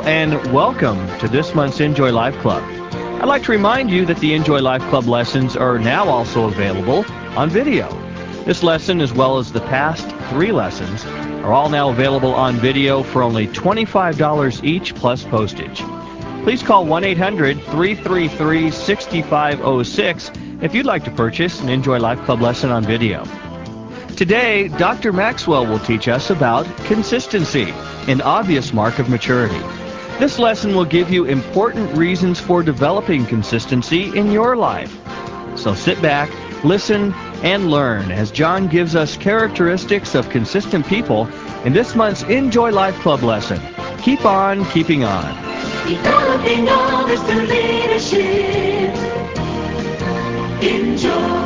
and welcome to this month's Enjoy Life Club. I'd like to remind you that the Enjoy Life Club lessons are now also available on video. This lesson, as well as the past 3 lessons, are all now available on video for only $25 each plus postage. Please call 1-800-333-6506 if you'd like to purchase an Enjoy Life Club lesson on video. Today, Dr. Maxwell will teach us about consistency, an obvious mark of maturity. This lesson will give you important reasons for developing consistency in your life. So sit back, listen, and learn as John gives us characteristics of consistent people in this month's Enjoy Life Club lesson. Keep on keeping on. Developing others through leadership. Enjoy.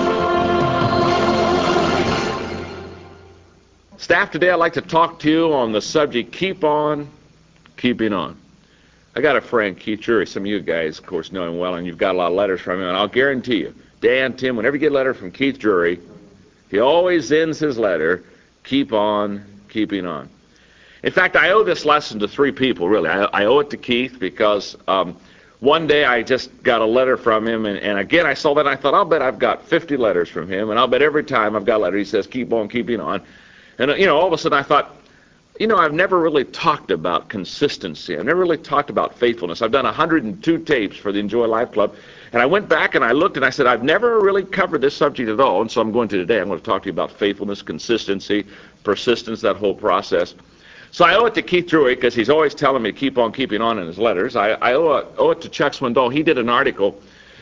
Staff, today I'd like to talk to you on the subject, keep on keeping on. I got a friend, Keith Jury. Some of you guys, of course, know him well, and you've got a lot of letters from him, and I'll guarantee you, Dan, Tim, whenever you get a letter from Keith Jury, he always ends his letter, keep on keeping on. In fact, I owe this lesson to 3 people, really. I owe it to Keith because one day I just got a letter from him, and again I saw that and I thought, I'll bet I've got 50 letters from him, and I'll bet every time I've got a letter he says, keep on keeping on. And, all of a sudden I thought, I've never really talked about consistency. I've never really talked about faithfulness. I've done 102 tapes for the Enjoy Life Club, and I went back and I looked and I said, I've never really covered this subject at all, and so I'm going to today. I'm going to talk to you about faithfulness, consistency, persistence, that whole process. So I owe it to Keith Drury because he's always telling me to keep on keeping on in his letters. I owe it to Chuck Swindoll. He did an article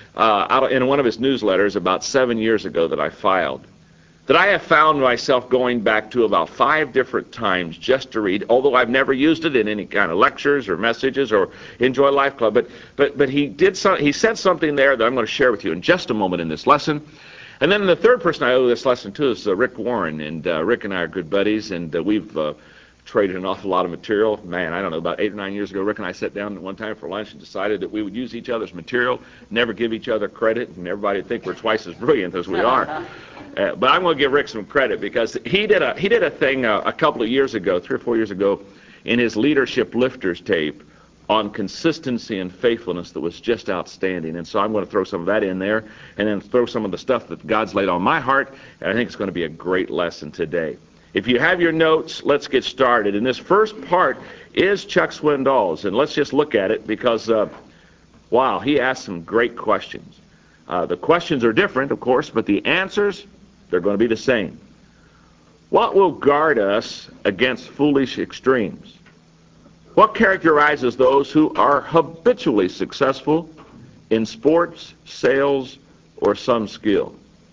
in one of his newsletters about 7 years ago that I filed, that I have found myself going back to about 5 different times just to read, although I've never used it in any kind of lectures or messages or Enjoy Life Club. But he said something there that I'm going to share with you in just a moment in this lesson. And then the third person I owe this lesson to is Rick Warren. And Rick and I are good buddies, and we've traded an awful lot of material. Man, I don't know, about 8 or 9 years ago, Rick and I sat down one time for lunch and decided that we would use each other's material, never give each other credit, and everybody would think we're twice as brilliant as we are. But I'm going to give Rick some credit because he did a thing a couple of years ago, 3 or 4 years ago, in his Leadership Lifters tape on consistency and faithfulness that was just outstanding. And so I'm going to throw some of that in there and then throw some of the stuff that God's laid on my heart, and I think it's going to be a great lesson today. If you have your notes, let's get started. And this first part is Chuck Swindoll's, and let's just look at it because, wow, he asked some great questions. The questions are different, of course, but the answers, they're going to be the same. What will guard us against foolish extremes? What characterizes those who are habitually successful in sports, sales, or some skill?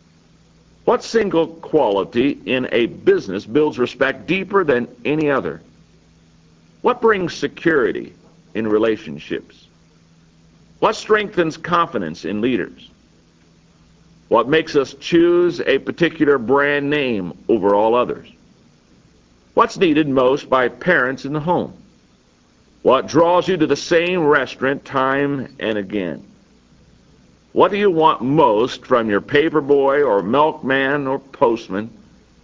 What single quality in a business builds respect deeper than any other? What brings security in relationships? What strengthens confidence in leaders? What makes us choose a particular brand name over all others? What's needed most by parents in the home? What draws you to the same restaurant time and again? What do you want most from your paperboy or milkman or postman?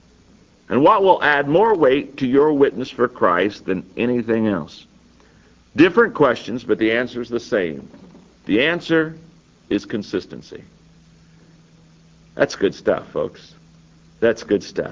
And what will add more weight to your witness for Christ than anything else? Different questions, but the answer is the same. The answer is consistency. That's good stuff, folks. That's good stuff.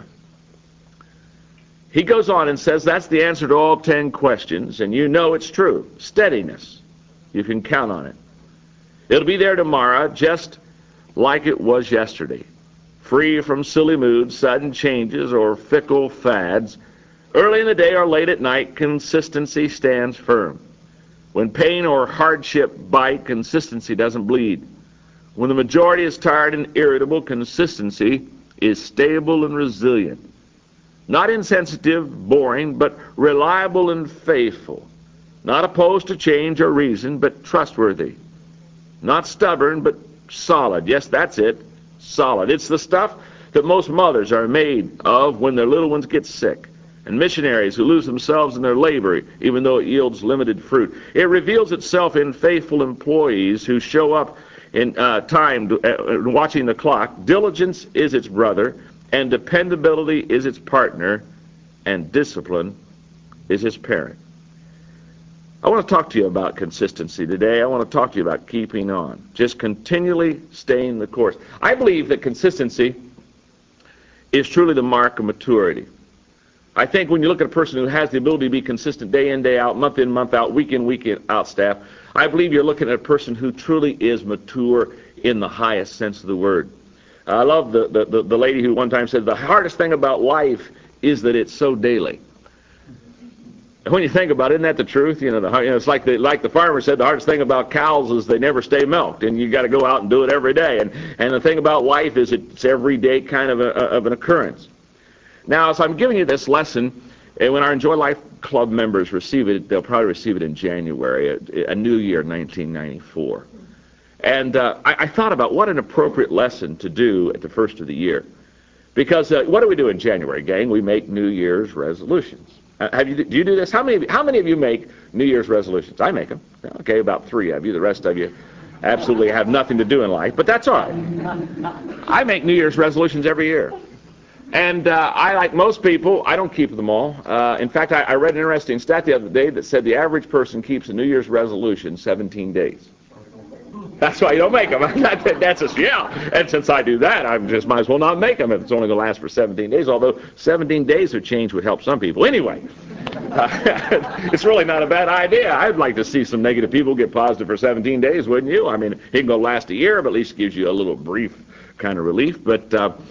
He goes on and says that's the answer to all 10 questions, and you know it's true. Steadiness. You can count on it. It'll be there tomorrow just like it was yesterday. Free from silly moods, sudden changes, or fickle fads. Early in the day or late at night, consistency stands firm. When pain or hardship bite, consistency doesn't bleed. When the majority is tired and irritable, consistency is stable and resilient. Not insensitive, boring, but reliable and faithful. Not opposed to change or reason, but trustworthy. Not stubborn, but solid. Yes, that's it, solid. It's the stuff that most mothers are made of when their little ones get sick, and missionaries who lose themselves in their labor, even though it yields limited fruit. It reveals itself in faithful employees who show up in time, watching the clock. Diligence is its brother, and dependability is its partner, and discipline is its parent. I want to talk to you about consistency today. I want to talk to you about keeping on, just continually staying the course. I believe that consistency is truly the mark of maturity. I think when you look at a person who has the ability to be consistent day in, day out, month in, month out, week in, week out, staff, I believe you're looking at a person who truly is mature in the highest sense of the word. I love the lady who one time said, the hardest thing about life is that it's so daily. And when you think about it, isn't that the truth? It's like the farmer said, the hardest thing about cows is they never stay milked, and you got to go out and do it every day. And the thing about life is it's every day kind of an occurrence. Now, as I'm giving you this lesson, and when our Enjoy Life Club members receive it, they'll probably receive it in January, a new year, 1994. And I thought about what an appropriate lesson to do at the first of the year. Because what do we do in January, gang? We make New Year's resolutions. Do you do this? How many of you make New Year's resolutions? I make them. Okay, about 3 of you. The rest of you absolutely have nothing to do in life, but that's all right. I make New Year's resolutions every year. And I, like most people, I don't keep them all. In fact, I read an interesting stat the other day that said the average person keeps a New Year's resolution 17 days. That's why you don't make them. And since I do that, I just might as well not make them if it's only going to last for 17 days, although 17 days of change would help some people. Anyway, it's really not a bad idea. I'd like to see some negative people get positive for 17 days, wouldn't you? I mean, it can go last a year, but at least it gives you a little brief kind of relief. But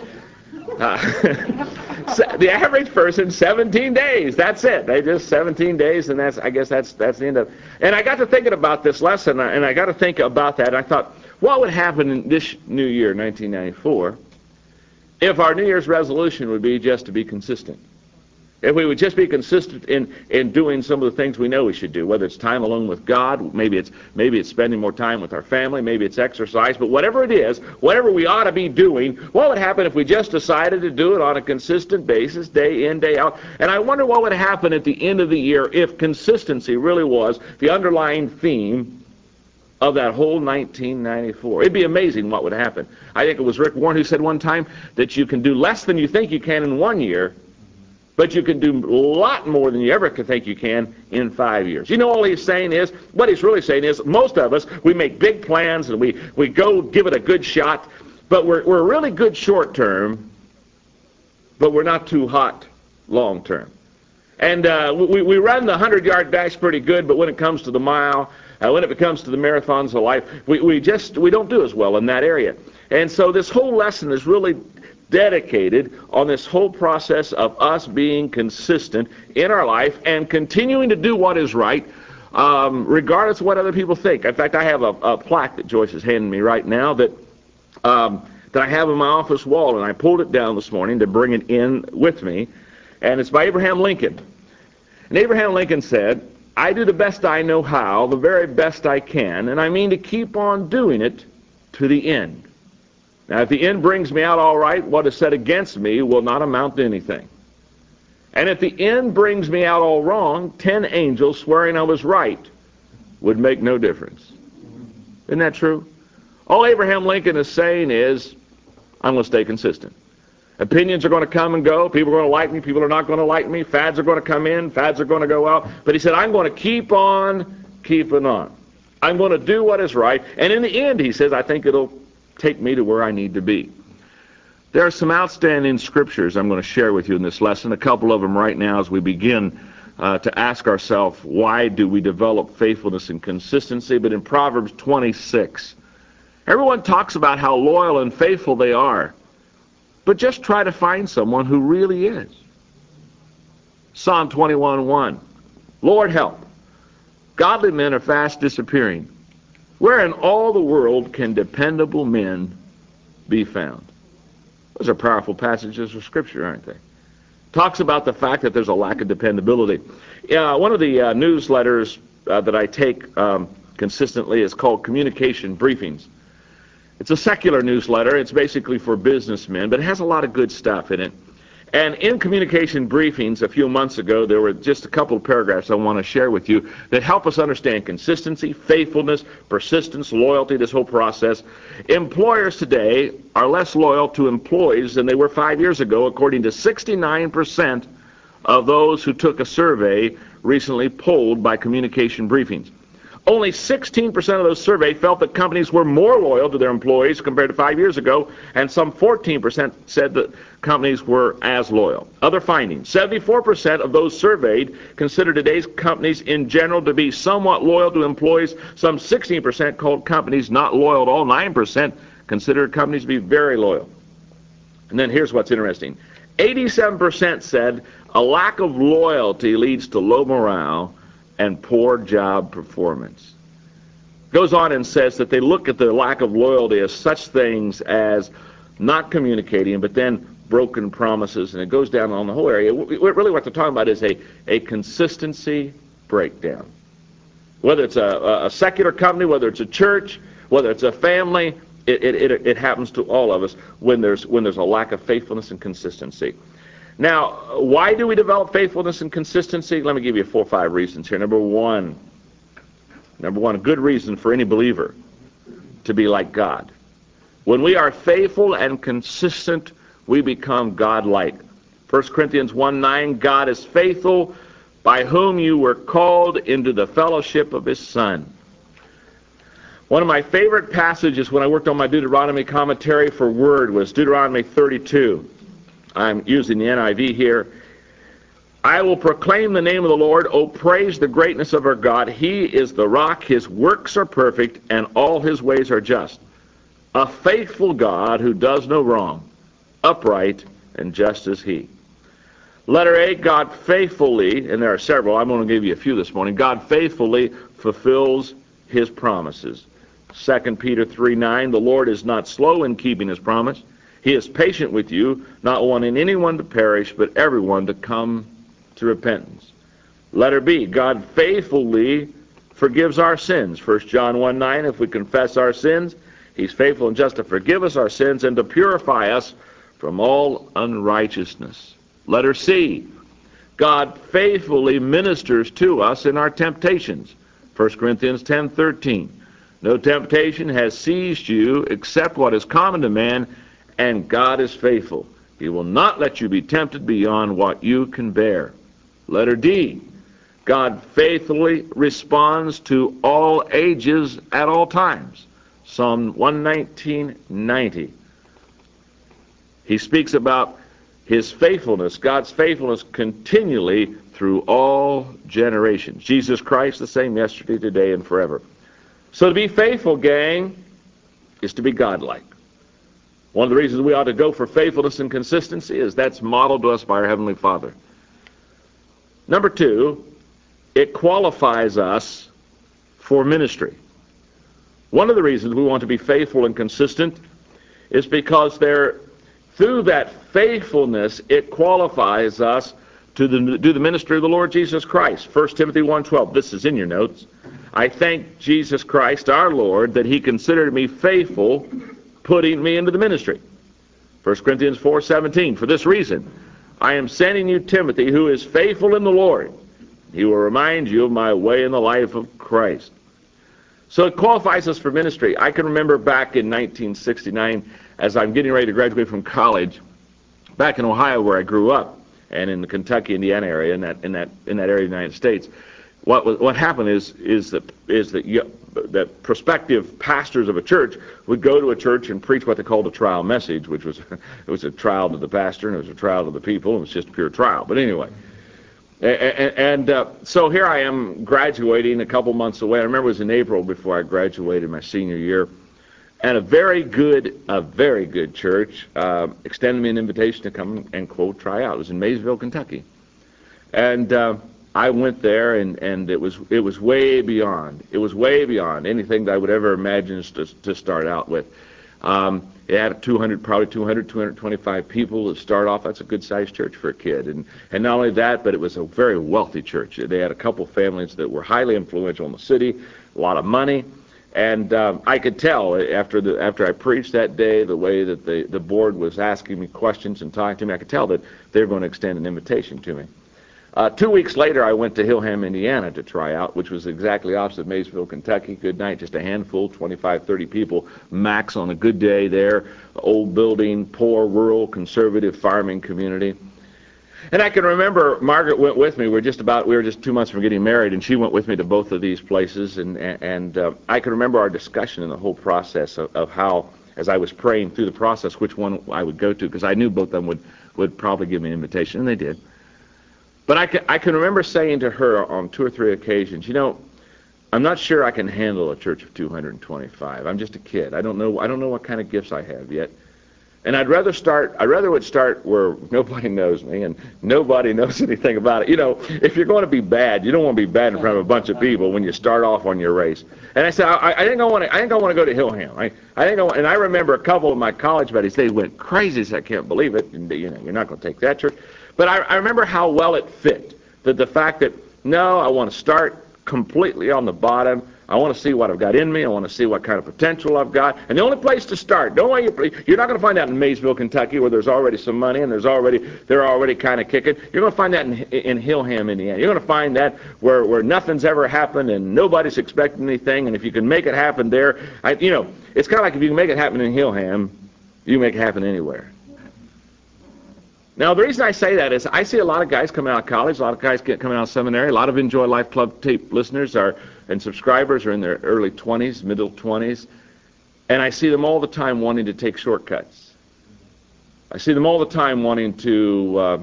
the average person, 17 days. That's it. They just 17 days, and I guess that's the end of it. And I got to thinking about this lesson, and I got to think about that. And I thought, what would happen in this new year, 1994, if our New Year's resolution would be just to be consistent? If we would just be consistent in doing some of the things we know we should do, whether it's time alone with God, maybe it's spending more time with our family, maybe it's exercise, but whatever it is, whatever we ought to be doing, what would happen if we just decided to do it on a consistent basis, day in, day out? And I wonder what would happen at the end of the year if consistency really was the underlying theme of that whole 1994. It'd be amazing what would happen. I think it was Rick Warren who said one time that you can do less than you think you can in 1 year, but you can do a lot more than you ever could think you can in 5 years. You know, what he's really saying is, most of us, we make big plans and we go give it a good shot, but we're really good short term, but we're not too hot long term. And we run the 100-yard dash pretty good, but when it comes to the mile, when it comes to the marathons of life, we don't do as well in that area. And so this whole lesson is really dedicated on this whole process of us being consistent in our life and continuing to do what is right, regardless of what other people think. In fact, I have a plaque that Joyce is handing me right now that I have on my office wall, and I pulled it down this morning to bring it in with me, and it's by Abraham Lincoln. And Abraham Lincoln said, "I do the best I know how, the very best I can, and I mean to keep on doing it to the end. Now, if the end brings me out all right, what is said against me will not amount to anything. And if the end brings me out all wrong, 10 angels swearing I was right would make no difference." Isn't that true? All Abraham Lincoln is saying is, I'm going to stay consistent. Opinions are going to come and go. People are going to like me. People are not going to like me. Fads are going to come in. Fads are going to go out. But he said, I'm going to keep on keeping on. I'm going to do what is right. And in the end, he says, I think it'll take me to where I need to be. There are some outstanding scriptures I'm going to share with you in this lesson, a couple of them right now as we begin to ask ourselves, why do we develop faithfulness and consistency? But in Proverbs 26, everyone talks about how loyal and faithful they are, but just try to find someone who really is. Psalm 21:1, Lord help, godly men are fast disappearing. Where in all the world can dependable men be found? Those are powerful passages of Scripture, aren't they? Talks about the fact that there's a lack of dependability. One of the newsletters that I take consistently is called Communication Briefings. It's a secular newsletter. It's basically for businessmen, but it has a lot of good stuff in it. And in Communication Briefings a few months ago, there were just a couple of paragraphs I want to share with you that help us understand consistency, faithfulness, persistence, loyalty, this whole process. Employers today are less loyal to employees than they were 5 years ago, according to 69% of those who took a survey recently polled by Communication Briefings. Only 16% of those surveyed felt that companies were more loyal to their employees compared to 5 years ago, and some 14% said that companies were as loyal. Other findings: 74% of those surveyed consider today's companies in general to be somewhat loyal to employees. Some 16% called companies not loyal at all. 9% consider companies to be very loyal. And then here's what's interesting. 87% said a lack of loyalty leads to low morale and poor job performance. Goes on and says that they look at the lack of loyalty as such things as not communicating, but then broken promises, and it goes down on the whole area. Really what they're talking about is a consistency breakdown. Whether it's a secular company, whether it's a church, whether it's a family, it happens to all of us when there's a lack of faithfulness and consistency. Now, why do we develop faithfulness and consistency? Let me give you 4 or 5 reasons here. Number one, a good reason for any believer to be like God. When we are faithful and consistent, we become God-like. 1 Corinthians 1:9, God is faithful, by whom you were called into the fellowship of his Son. One of my favorite passages when I worked on my Deuteronomy commentary for Word was Deuteronomy 32. I'm using the NIV here. I will proclaim the name of the Lord. Oh, praise the greatness of our God. He is the rock. His works are perfect, and all his ways are just. A faithful God who does no wrong, upright and just as he. Letter A, God faithfully, and there are several, I'm going to give you a few this morning, God faithfully fulfills his promises. 2 Peter 3:9, the Lord is not slow in keeping his promise. He is patient with you, not wanting anyone to perish, but everyone to come to repentance. Letter B, God faithfully forgives our sins. 1 John 1:9, if we confess our sins, he's faithful and just to forgive us our sins and to purify us from all unrighteousness. Letter C, God faithfully ministers to us in our temptations. 1 Corinthians 10:13, no temptation has seized you except what is common to man, and God is faithful. He will not let you be tempted beyond what you can bear. Letter D, God faithfully responds to all ages at all times. Psalm 119:90. He speaks about his faithfulness, God's faithfulness continually through all generations. Jesus Christ the same yesterday, today, and forever. So to be faithful, gang, is to be godlike. One of the reasons we ought to go for faithfulness and consistency is that's modeled to us by our Heavenly Father. Number 2, it qualifies us for ministry. One of the reasons we want to be faithful and consistent is because through that faithfulness, it qualifies us to do the ministry of the Lord Jesus Christ. 1 Timothy 1:12, this is in your notes. I thank Jesus Christ, our Lord, that he considered me faithful, putting me into the ministry. 1 Corinthians 4:17, for this reason, I am sending you Timothy, who is faithful in the Lord. He will remind you of my way in the life of Christ. So it qualifies us for ministry. I can remember back in 1969, as I'm getting ready to graduate from college, back in Ohio where I grew up, and in the Kentucky, Indiana area, in that area of the United States, what happened is that prospective pastors of a church would go to a church and preach what they called a trial message, which was it was a trial to the pastor and it was a trial to the people. It was just pure trial. But anyway, so here I am graduating a couple months away. I remember it was in April before I graduated my senior year, and a very good church extended me an invitation to come and quote try out. It was in Maysville, Kentucky, and I went there, and it was way beyond. It was way beyond anything that I would ever imagine to start out with. It had 225 people to start off. That's a good-sized church for a kid. And not only that, but it was a very wealthy church. They had a couple families that were highly influential in the city, a lot of money. And I could tell after I preached that day, the way that the board was asking me questions and talking to me, I could tell that they were going to extend an invitation to me. 2 weeks later, I went to Hillham, Indiana to try out, which was exactly opposite Maysville, Kentucky. Good night, just a handful, 25, 30 people, max on a good day there. Old building, poor, rural, conservative farming community. And I can remember Margaret went with me. We were just 2 months from getting married, and she went with me to both of these places. And I can remember our discussion in the whole process of how, as I was praying through the process, which one I would go to, because I knew both of them would probably give me an invitation, and they did. But I can remember saying to her on 2 or 3 occasions, I'm not sure I can handle a church of 225. I'm just a kid. I don't know what kind of gifts I have yet. And I'd rather would start where nobody knows me and nobody knows anything about it. If you're going to be bad, you don't want to be bad in front of a bunch of people when you start off on your race. And I said, I think I want to go to Hillham. And I remember a couple of my college buddies, they went crazy. I can't believe it. And, you're not going to take that church. But I remember how well it fit. The fact that, no, I want to start completely on the bottom. I want to see what I've got in me. I want to see what kind of potential I've got. And the only place to start, you're not going to find that in Maysville, Kentucky, where there's already some money and they're already kind of kicking. You're going to find that in Hillham, Indiana. You're going to find that where nothing's ever happened and nobody's expecting anything. And if you can make it happen there, it's kind of like if you can make it happen in Hillham, you can make it happen anywhere. Now, the reason I say that is I see a lot of guys coming out of college, a lot of guys coming out of seminary, a lot of Enjoy Life Club tape listeners and subscribers are in their early 20s, middle 20s, and I see them all the time wanting to take shortcuts. I see them all the time wanting to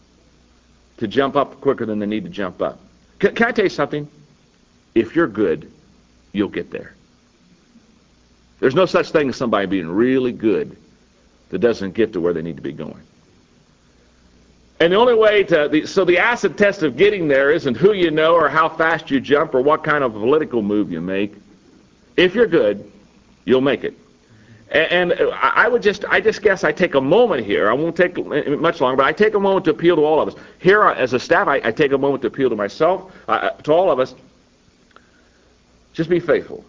jump up quicker than they need to jump up. Can I tell you something? If you're good, you'll get there. There's no such thing as somebody being really good that doesn't get to where they need to be going. And the only way so the acid test of getting there isn't who you know or how fast you jump or what kind of political move you make. If you're good, you'll make it. And I just guess I take a moment here. I won't take much longer, but I take a moment to appeal to all of us. Here, as a staff, I take a moment to appeal to myself, to all of us. Just be faithful.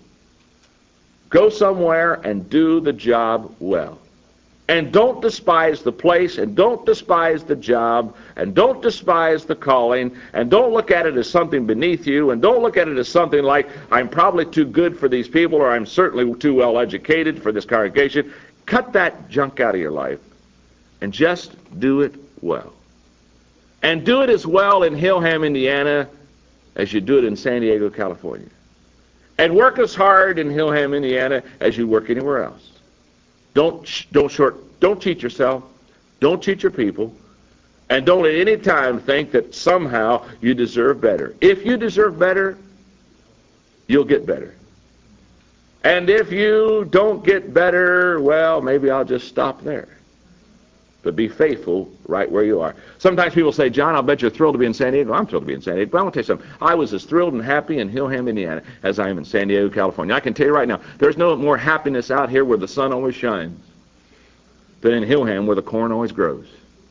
Go somewhere and do the job well. And don't despise the place, and don't despise the job, and don't despise the calling, and don't look at it as something beneath you, and don't look at it as something like, I'm probably too good for these people, or I'm certainly too well educated for this congregation. Cut that junk out of your life, and just do it well. And do it as well in Hillham, Indiana, as you do it in San Diego, California. And work as hard in Hillham, Indiana, as you work anywhere else. Don't cheat yourself. Don't cheat your people. And don't at any time think that somehow you deserve better. If you deserve better, you'll get better. And if you don't get better, well, maybe I'll just stop there. But be faithful right where you are. Sometimes people say, John, I'll bet you're thrilled to be in San Diego. I'm thrilled to be in San Diego. But I want to tell you something. I was as thrilled and happy in Hillham, Indiana, as I am in San Diego, California. I can tell you right now, there's no more happiness out here where the sun always shines than in Hillham where the corn always grows.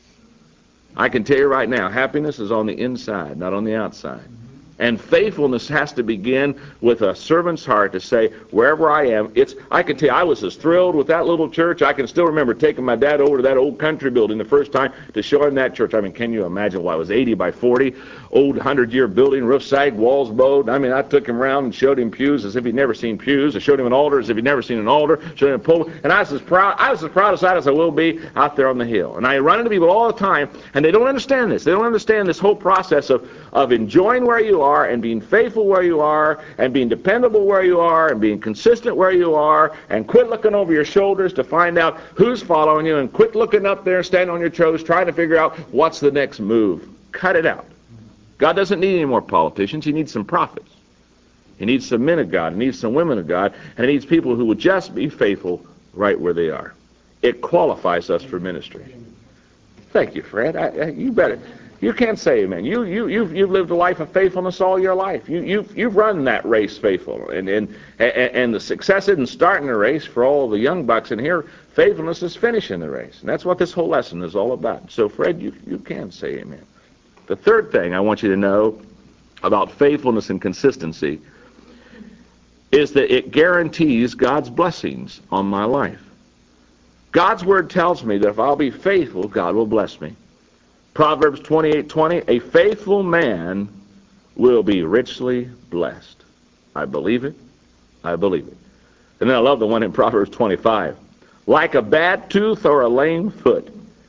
I can tell you right now, happiness is on the inside, not on the outside. And faithfulness has to begin with a servant's heart to say, wherever I am, I can tell you, I was as thrilled with that little church. I can still remember taking my dad over to that old country building the first time to show him that church. I mean, can you imagine? Well, it was 80 by 40, old 100-year building, roof sagged, walls bowed. I mean, I took him around and showed him pews as if he'd never seen pews. I showed him an altar as if he'd never seen an altar. Showed him a pulpit. And I was as proud as I will be out there on the hill. And I run into people all the time, and they don't understand this. They don't understand this whole process of enjoying where you are and being faithful where you are and being dependable where you are and being consistent where you are, and quit looking over your shoulders to find out who's following you, and quit looking up there, standing on your toes, trying to figure out what's the next move. Cut it out. God doesn't need any more politicians. He needs some prophets. He needs some men of God. He needs some women of God. And he needs people who would just be faithful right where they are. It qualifies us for ministry. Thank you, Fred. You better. You can't say amen. You've lived a life of faithfulness all your life. You've run that race faithful. And the success isn't starting the race for all the young bucks in here. Faithfulness is finishing the race. And that's what this whole lesson is all about. So, Fred, you can say amen. The third thing I want you to know about faithfulness and consistency is that it guarantees God's blessings on my life. God's word tells me that if I'll be faithful, God will bless me. Proverbs 28:20, a faithful man will be richly blessed. I believe it. I believe it. And then I love the one in Proverbs 25. Like a bad tooth or a lame foot,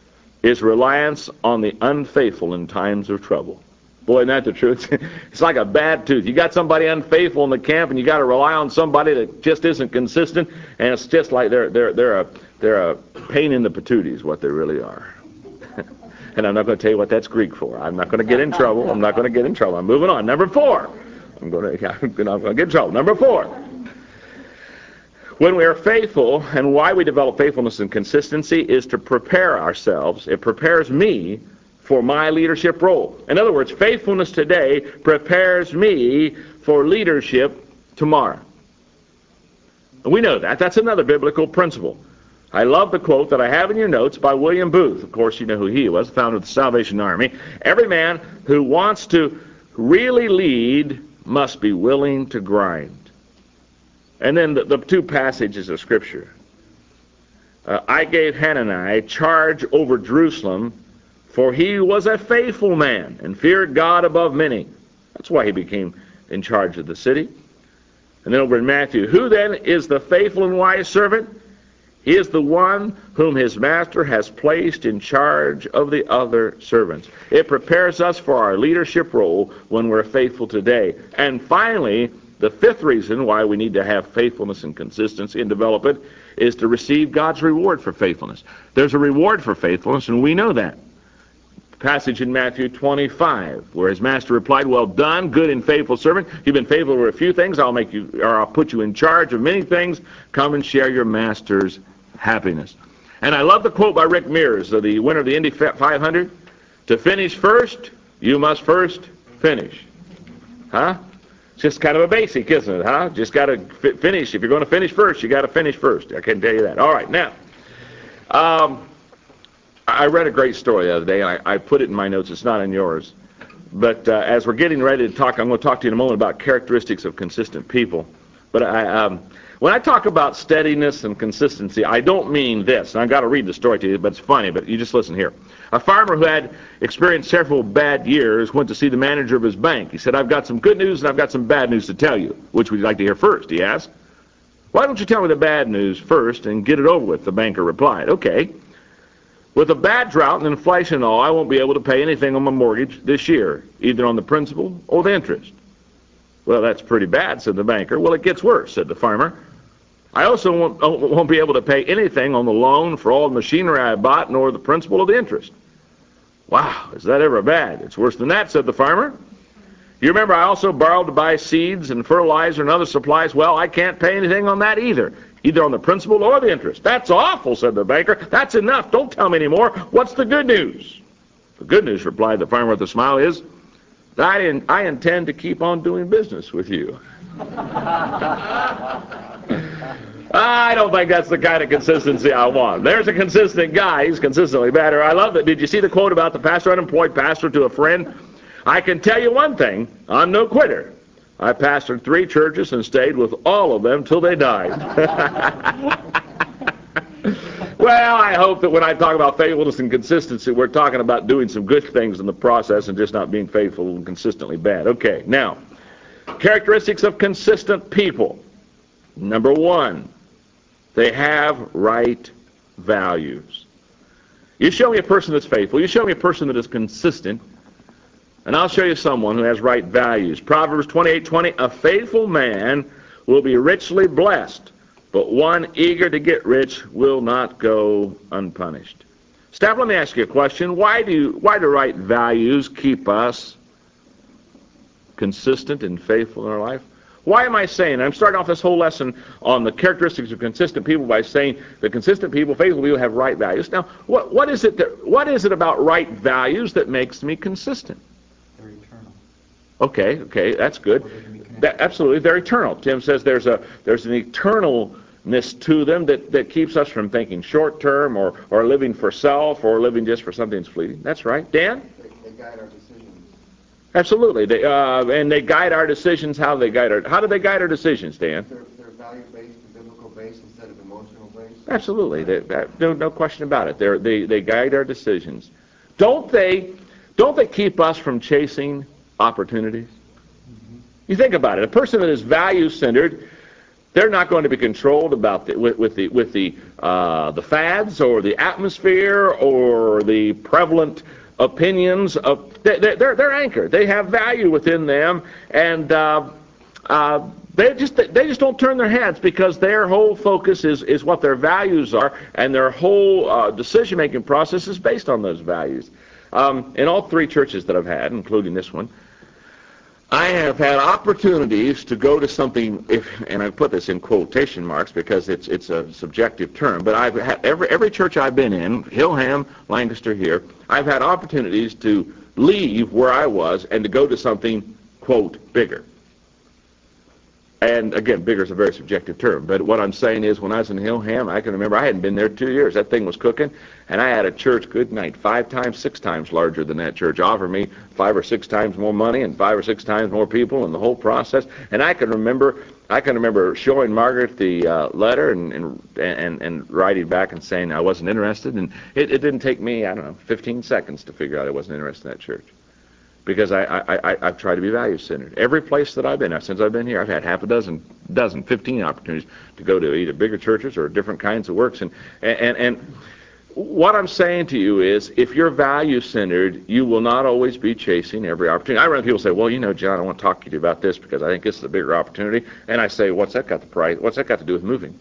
is reliance on the unfaithful in times of trouble. Boy, isn't that the truth? It's like a bad tooth. You got somebody unfaithful in the camp, and you got to rely on somebody that just isn't consistent, and it's just like they're a pain in the patootie is what they really are. And I'm not going to tell you what that's Greek for. I'm not going to get in trouble. I'm not going to get in trouble. I'm moving on. Number 4. I'm going to get in trouble. Number 4. When we are faithful, and why we develop faithfulness and consistency is to prepare ourselves. It prepares me for my leadership role. In other words, faithfulness today prepares me for leadership tomorrow. And we know that. That's another biblical principle. I love the quote that I have in your notes by William Booth. Of course, you know who he was, the founder of the Salvation Army. Every man who wants to really lead must be willing to grind. And then the 2 passages of Scripture. I gave Hanani charge over Jerusalem, for he was a faithful man and feared God above many. That's why he became in charge of the city. And then over in Matthew, who then is the faithful and wise servant? He is the one whom his master has placed in charge of the other servants. It prepares us for our leadership role when we're faithful today. And finally, the 5th reason why we need to have faithfulness and consistency and develop it is to receive God's reward for faithfulness. There's a reward for faithfulness, and we know that. Passage in Matthew 25, where his master replied, well done, good and faithful servant. You've been faithful over a few things. I'll put you in charge of many things. Come and share your master's happiness. And I love the quote by Rick Mears, the winner of the Indy 500. To finish first, you must first finish. Huh? It's just kind of a basic, isn't it, huh? Just got to finish. If you're going to finish first, you got to finish first. I can tell you that. All right, now, I read a great story the other day, and I put it in my notes. It's not in yours. But as we're getting ready to talk, I'm going to talk to you in a moment about characteristics of consistent people. But when I talk about steadiness and consistency, I don't mean this. And I've got to read the story to you, but it's funny. But you just listen here. A farmer who had experienced several bad years went to see the manager of his bank. He said, I've got some good news and I've got some bad news to tell you. Which would you like to hear first, he asked. Why don't you tell me the bad news first and get it over with, the banker replied. Okay. With a bad drought and inflation and all, I won't be able to pay anything on my mortgage this year, either on the principal or the interest. Well, that's pretty bad, said the banker. Well, it gets worse, said the farmer. I also won't be able to pay anything on the loan for all the machinery I bought, nor the principal or the interest. Wow, is that ever bad? It's worse than that, said the farmer. You remember I also borrowed to buy seeds and fertilizer and other supplies. Well, I can't pay anything on that either on the principal or the interest. That's awful, said the banker. That's enough. Don't tell me anymore. What's the good news? The good news, replied the farmer with a smile, is that I intend to keep on doing business with you. I don't think that's the kind of consistency I want. There's a consistent guy. He's consistently better. I love that. Did you see the quote about the pastor, unemployed pastor to a friend? I can tell you one thing. I'm no quitter. I pastored 3 churches and stayed with all of them till they died. Well, I hope that when I talk about faithfulness and consistency, we're talking about doing some good things in the process and just not being faithful and consistently bad. Okay, now, characteristics of consistent people. Number 1, they have right values. You show me a person that's faithful, you show me a person that is consistent, and I'll show you someone who has right values. Proverbs 28:20, a faithful man will be richly blessed, but one eager to get rich will not go unpunished. Staff, let me ask you a question. Why do right values keep us consistent and faithful in our life? Why am I saying, I'm starting off this whole lesson on the characteristics of consistent people by saying the consistent people, faithful people have right values. Now, what is it about right values that makes me consistent? They're eternal. Okay, that's good. Absolutely, they're eternal. Tim says there's an eternalness to them that keeps us from thinking short term or living for self or living just for something that's fleeting. That's right. Dan? They guide our decisions. Absolutely. They guide our decisions. How do they guide our decisions, Dan? They're value-based and biblical-based instead of emotional-based. Absolutely. No question about it. They guide our decisions. Don't they keep us from chasing opportunities? Mm-hmm. You think about it. A person that is value-centered They're not going to be controlled about with the fads or the atmosphere or the prevalent opinions of. They're anchored. They have value within them, and they just don't turn their heads, because their whole focus is what their values are, and their whole decision-making process is based on those values. In all three churches that I've had, including this one, I have had opportunities to go to something, and I put this in quotation marks because it's a subjective term, but I've had every church I've been in, Hillham, Lancaster here, I've had opportunities to leave where I was and to go to something, quote, bigger. And again, bigger is a very subjective term, but what I'm saying is, when I was in Hillham, I can remember I hadn't been there 2 years. That thing was cooking, and I had a church, good night, 5 times, 6 times larger than that church, offer me 5 or 6 times more money and 5 or 6 times more people in the whole process. And I can remember showing Margaret the letter and writing back and saying I wasn't interested, and it didn't take me, 15 seconds to figure out I wasn't interested in that church. Because I've tried to be value-centered. Every place that I've been, since I've been here, I've had half a dozen, 15 opportunities to go to either bigger churches or different kinds of works. And what I'm saying to you is, if you're value-centered, you will not always be chasing every opportunity. I run into people say, well, John, I want to talk to you about this because I think this is a bigger opportunity. And I say, what's that got to do with moving?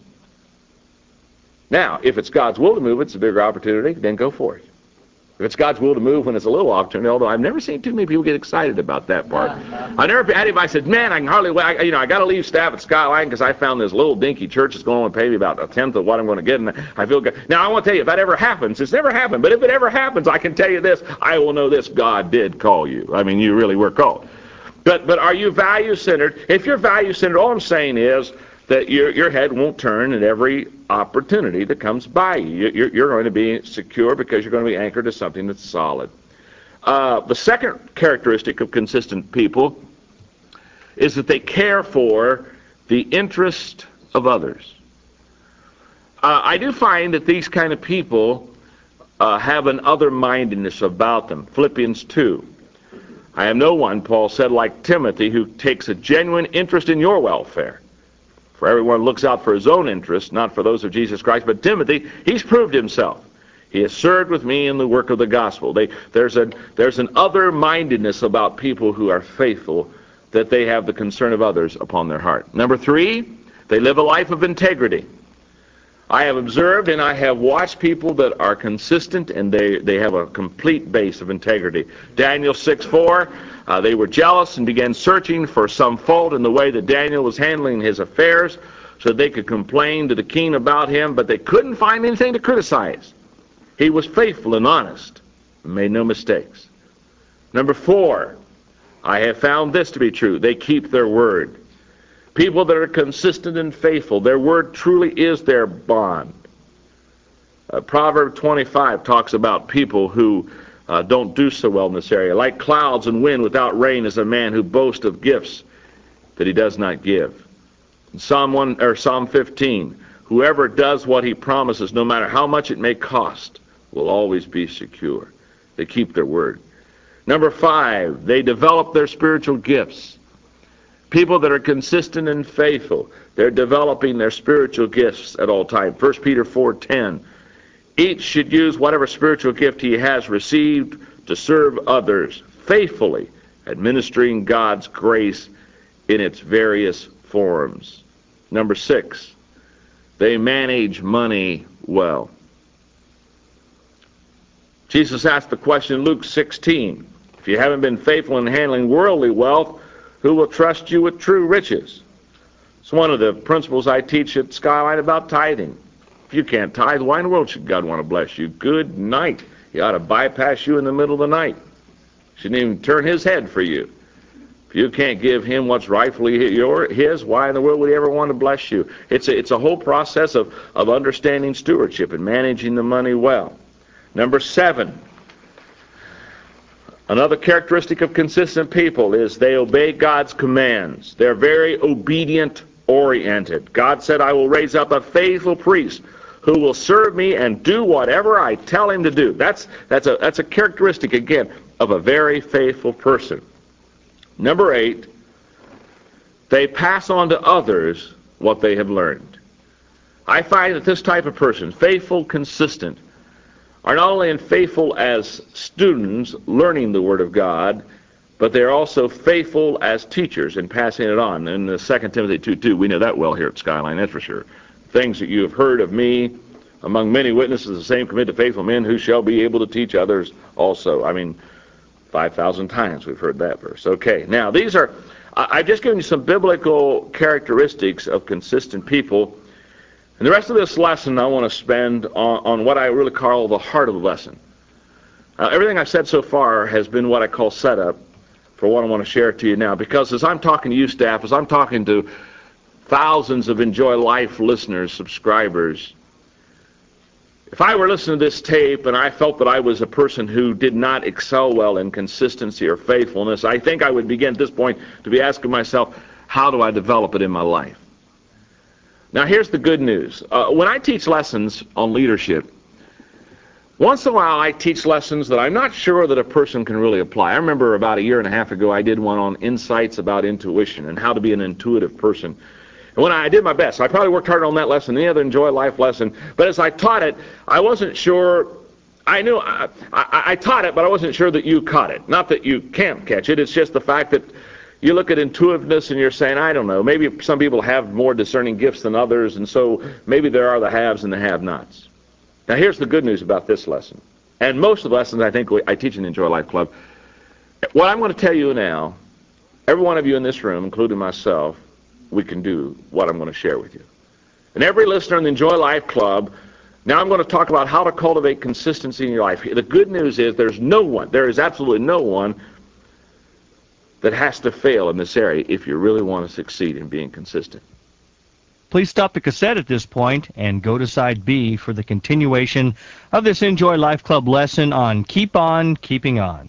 Now, if it's God's will to move, it's a bigger opportunity, then go for it. If it's God's will to move when it's a little opportunity, although I've never seen too many people get excited about that part. I never had anybody said, man, I can hardly wait. I got to leave staff at Skyline because I found this little dinky church that's going to pay me about 1/10 of what I'm going to get, and I feel good. Now, I want to tell you, if that ever happens, it's never happened, but if it ever happens, I can tell you this, I will know this, God did call you. I mean, you really were called. But are you value-centered? If you're value-centered, all I'm saying is that your head won't turn at every opportunity that comes by you. You're going to be secure because you're going to be anchored to something that's solid. The second characteristic of consistent people is that they care for the interest of others. I do find that these kind of people have an other-mindedness about them. Philippians 2. I am no one, Paul said, like Timothy, who takes a genuine interest in your welfare. For everyone looks out for his own interest, not for those of Jesus Christ. But Timothy, he's proved himself. He has served with me in the work of the gospel. There's an other-mindedness about people who are faithful, that they have the concern of others upon their heart. Number 3, they live a life of integrity. I have observed and I have watched people that are consistent, and they have a complete base of integrity. Daniel 6:4. They were jealous and began searching for some fault in the way that Daniel was handling his affairs so that they could complain to the king about him, but they couldn't find anything to criticize. He was faithful and honest and made no mistakes. Number 4, I have found this to be true. They keep their word. People that are consistent and faithful, their word truly is their bond. Proverb 25 talks about people who don't do so well in this area. Like clouds and wind without rain is a man who boasts of gifts that he does not give. In Psalm 15, whoever does what he promises, no matter how much it may cost, will always be secure. They keep their word. Number 5, they develop their spiritual gifts. People that are consistent and faithful, they're developing their spiritual gifts at all times. 1 Peter 4:10. Each should use whatever spiritual gift he has received to serve others faithfully, administering God's grace in its various forms. Number 6, they manage money well. Jesus asked the question in Luke 16, if you haven't been faithful in handling worldly wealth, who will trust you with true riches? It's one of the principles I teach at Skyline about tithing. If you can't tithe, why in the world should God want to bless you? Good night. He ought to bypass you in the middle of the night. Shouldn't even turn his head for you. If you can't give him what's rightfully his, why in the world would he ever want to bless you? It's a whole process of understanding stewardship and managing the money well. Number 7, another characteristic of consistent people is they obey God's commands. They're very obedient-oriented. God said, I will raise up a faithful priest who will serve me and do whatever I tell him to do. That's a characteristic, again, of a very faithful person. Number 8, they pass on to others what they have learned. I find that this type of person, faithful, consistent, are not only faithful as students learning the Word of God, but they're also faithful as teachers in passing it on. In the 2 Timothy 2:2, we know that well here at Skyline, that's for sure. Things that you have heard of me among many witnesses, the same commit to faithful men who shall be able to teach others also. 5,000 times we've heard that verse. Okay, now I've just given you some biblical characteristics of consistent people. And the rest of this lesson I want to spend on what I really call the heart of the lesson. Everything I've said so far has been what I call setup for what I want to share to you now. Because as I'm talking to you, staff, as I'm talking to thousands of Enjoy Life listeners, subscribers, if I were listening to this tape and I felt that I was a person who did not excel well in consistency or faithfulness, I think I would begin at this point to be asking myself, how do I develop it in my life? Now here's the good news. When I teach lessons on leadership, once in a while I teach lessons that I'm not sure that a person can really apply. I remember about 1.5 years ago I did one on insights about intuition and how to be an intuitive person. And when I did my best, I probably worked harder on that lesson than any other Enjoy Life lesson, but as I taught it, I wasn't sure. I knew I taught it, but I wasn't sure that you caught it. Not that you can't catch it, it's just the fact that you look at intuitiveness and you're saying, I don't know, maybe some people have more discerning gifts than others, and so maybe there are the haves and the have-nots. Now here's the good news about this lesson, and most of the lessons I think I teach in the Enjoy Life Club. What I'm going to tell you now, every one of you in this room, including myself, we can do what I'm going to share with you. And every listener in the Enjoy Life Club, now I'm going to talk about how to cultivate consistency in your life. The good news is there is absolutely no one that has to fail in this area if you really want to succeed in being consistent. Please stop the cassette at this point and go to side B for the continuation of this Enjoy Life Club lesson on Keep On Keeping On.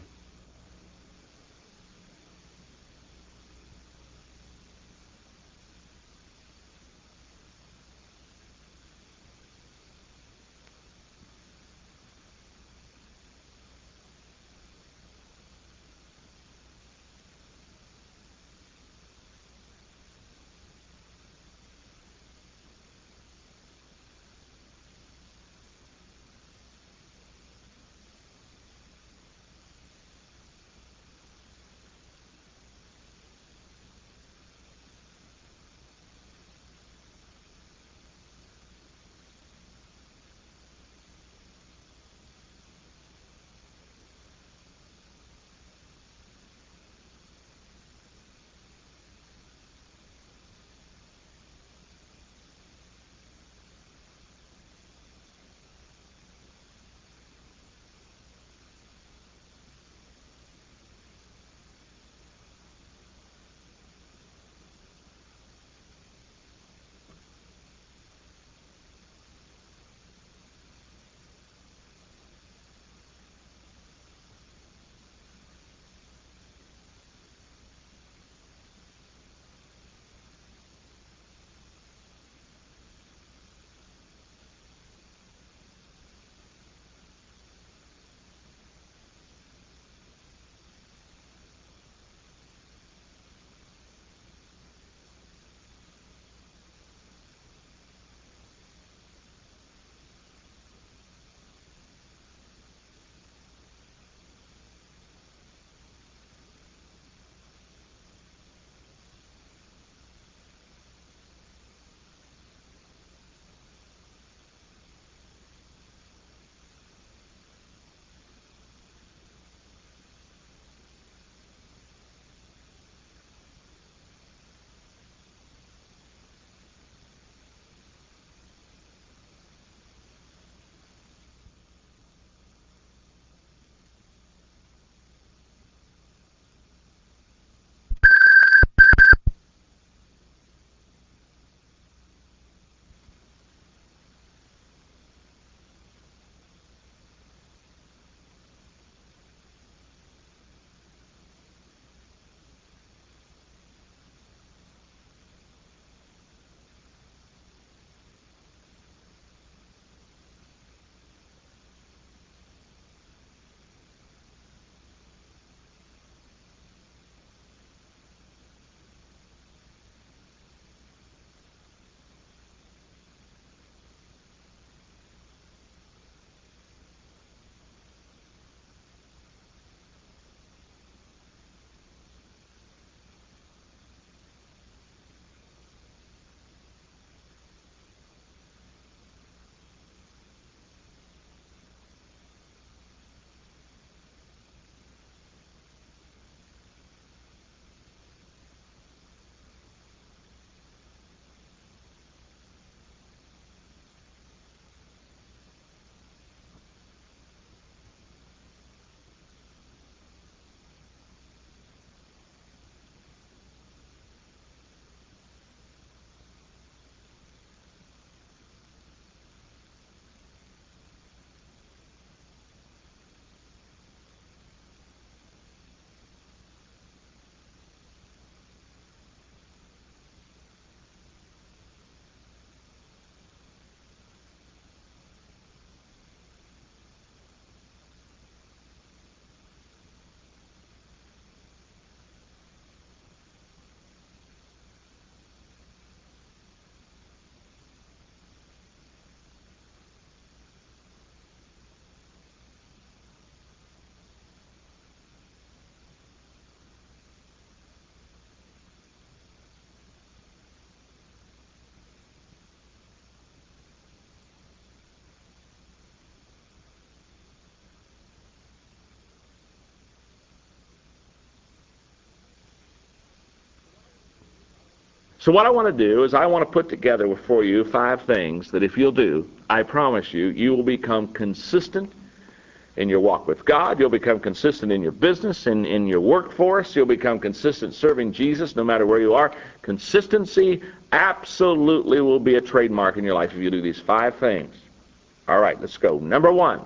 So what I want to do is I want to put together for you 5 things that if you'll do, I promise you, you will become consistent in your walk with God. You'll become consistent in your business, in your workforce. You'll become consistent serving Jesus no matter where you are. Consistency absolutely will be a trademark in your life if you do these 5 things. All right, let's go. Number 1,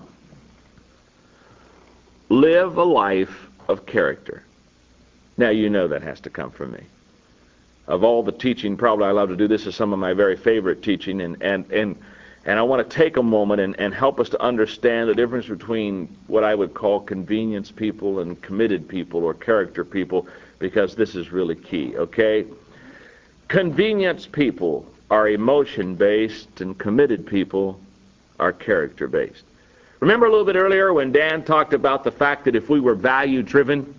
live a life of character. Now, you know that has to come from me. Of all the teaching, probably I love to do this is some of my very favorite teaching, and I want to take a moment and help us to understand the difference between what I would call convenience people and committed people or character people, because this is really key, okay? Convenience people are emotion-based, and committed people are character-based. Remember a little bit earlier when Dan talked about the fact that if we were value-driven,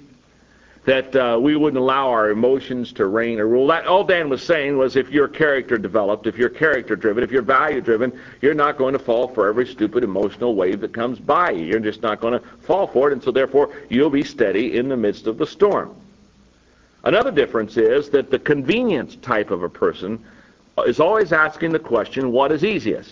that we wouldn't allow our emotions to reign or rule. That all Dan was saying was if you're character developed, if you're character driven, if you're value driven, you're not going to fall for every stupid emotional wave that comes by you. You're just not going to fall for it, and so therefore you'll be steady in the midst of the storm. Another difference is that the convenience type of a person is always asking the question, what is easiest?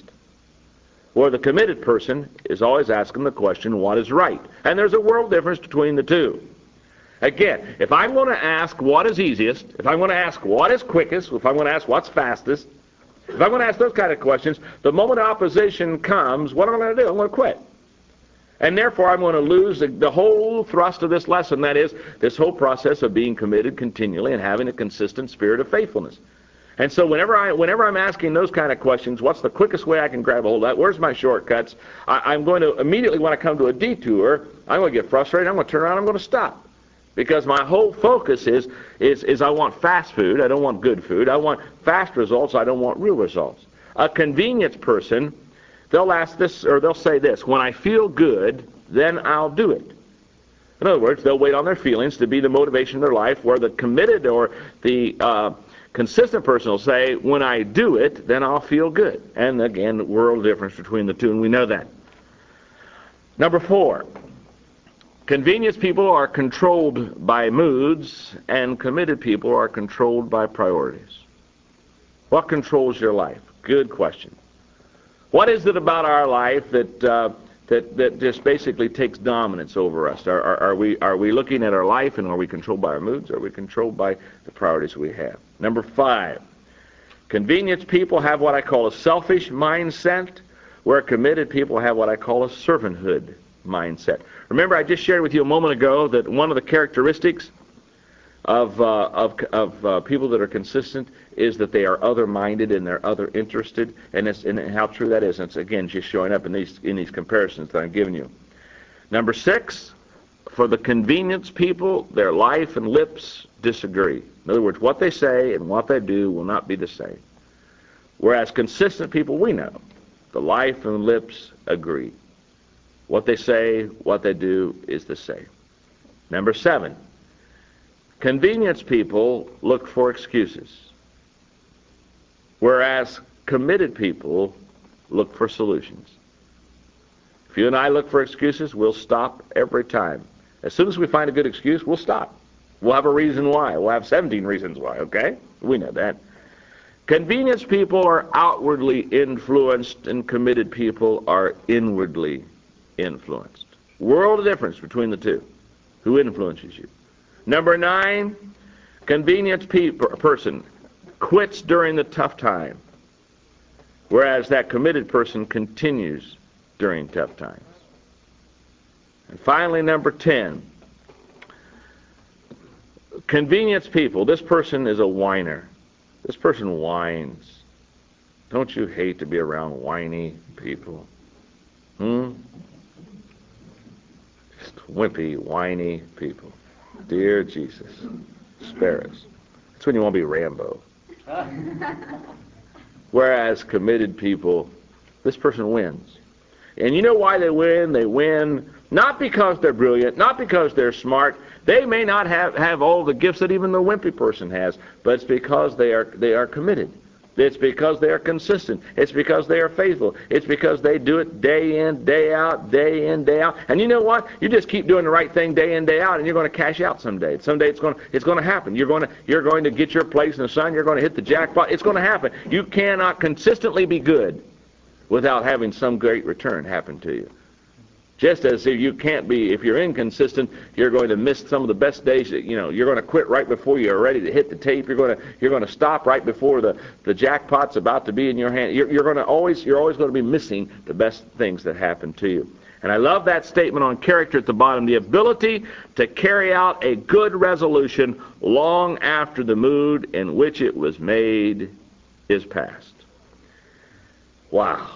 Or the committed person is always asking the question, what is right? And there's a world difference between the two. Again, if I'm going to ask what is easiest, if I'm going to ask what is quickest, if I'm going to ask what's fastest, if I'm going to ask those kind of questions, the moment opposition comes, what am I going to do? I'm going to quit. And therefore, I'm going to lose the whole thrust of this lesson, that is, this whole process of being committed continually and having a consistent spirit of faithfulness. And so whenever I'm asking those kind of questions, what's the quickest way I can grab a hold of that? Where's my shortcuts? I'm going to immediately, when I come to a detour, I'm going to get frustrated, I'm going to turn around, I'm going to stop. Because my whole focus is I want fast food, I don't want good food. I want fast results, I don't want real results. A convenience person, they'll ask this, or they'll say this, when I feel good, then I'll do it. In other words, they'll wait on their feelings to be the motivation of their life, where the committed or the consistent person will say, when I do it, then I'll feel good. And again, the world difference between the two, and we know that. Number 4. Convenience people are controlled by moods, and committed people are controlled by priorities. What controls your life? Good question. What is it about our life that just basically takes dominance over us? Are we looking at our life, and are we controlled by our moods? Or are we controlled by the priorities we have? Number 5. Convenience people have what I call a selfish mindset, where committed people have what I call a servanthood mindset. Remember, I just shared with you a moment ago that one of the characteristics of people that are consistent is that they are other-minded and they're other-interested, and how true that is. And it's again just showing up in these comparisons that I'm giving you. Number 6, for the convenience people, their life and lips disagree. In other words, what they say and what they do will not be the same. Whereas consistent people, we know, the life and lips agree. What they say, what they do is the same. Number 7, convenience people look for excuses, whereas committed people look for solutions. If you and I look for excuses, we'll stop every time. As soon as we find a good excuse, we'll stop. We'll have a reason why. We'll have 17 reasons why, okay? We know that. Convenience people are outwardly influenced, and committed people are inwardly influenced. World of difference between the two. Who influences you? Number 9, convenience person quits during the tough time, whereas that committed person continues during tough times. And finally, number 10, convenience people. This person is a whiner. This person whines. Don't you hate to be around whiny people? Wimpy, whiny people. Dear Jesus, spare us. That's when you want to be Rambo. Whereas committed people, this person wins. And you know why they win? They win not because they're brilliant, not because they're smart. They may not have all the gifts that even the wimpy person has, but it's because they are committed It's because they are consistent. It's because they are faithful. It's because they do it day in, day out, day in, day out. And you know what? You just keep doing the right thing day in, day out, and you're going to cash out someday. Someday it's going to happen. You're going to get your place in the sun. You're going to hit the jackpot. It's going to happen. You cannot consistently be good without having some great return happen to you. Just as if you can't be, if you're inconsistent, you're going to miss some of the best days. You're going to quit right before you're ready to hit the tape. You're going to stop right before the jackpot's about to be in your hand. You're always going to be missing the best things that happen to you. And I love that statement on character at the bottom: the ability to carry out a good resolution long after the mood in which it was made is past. Wow.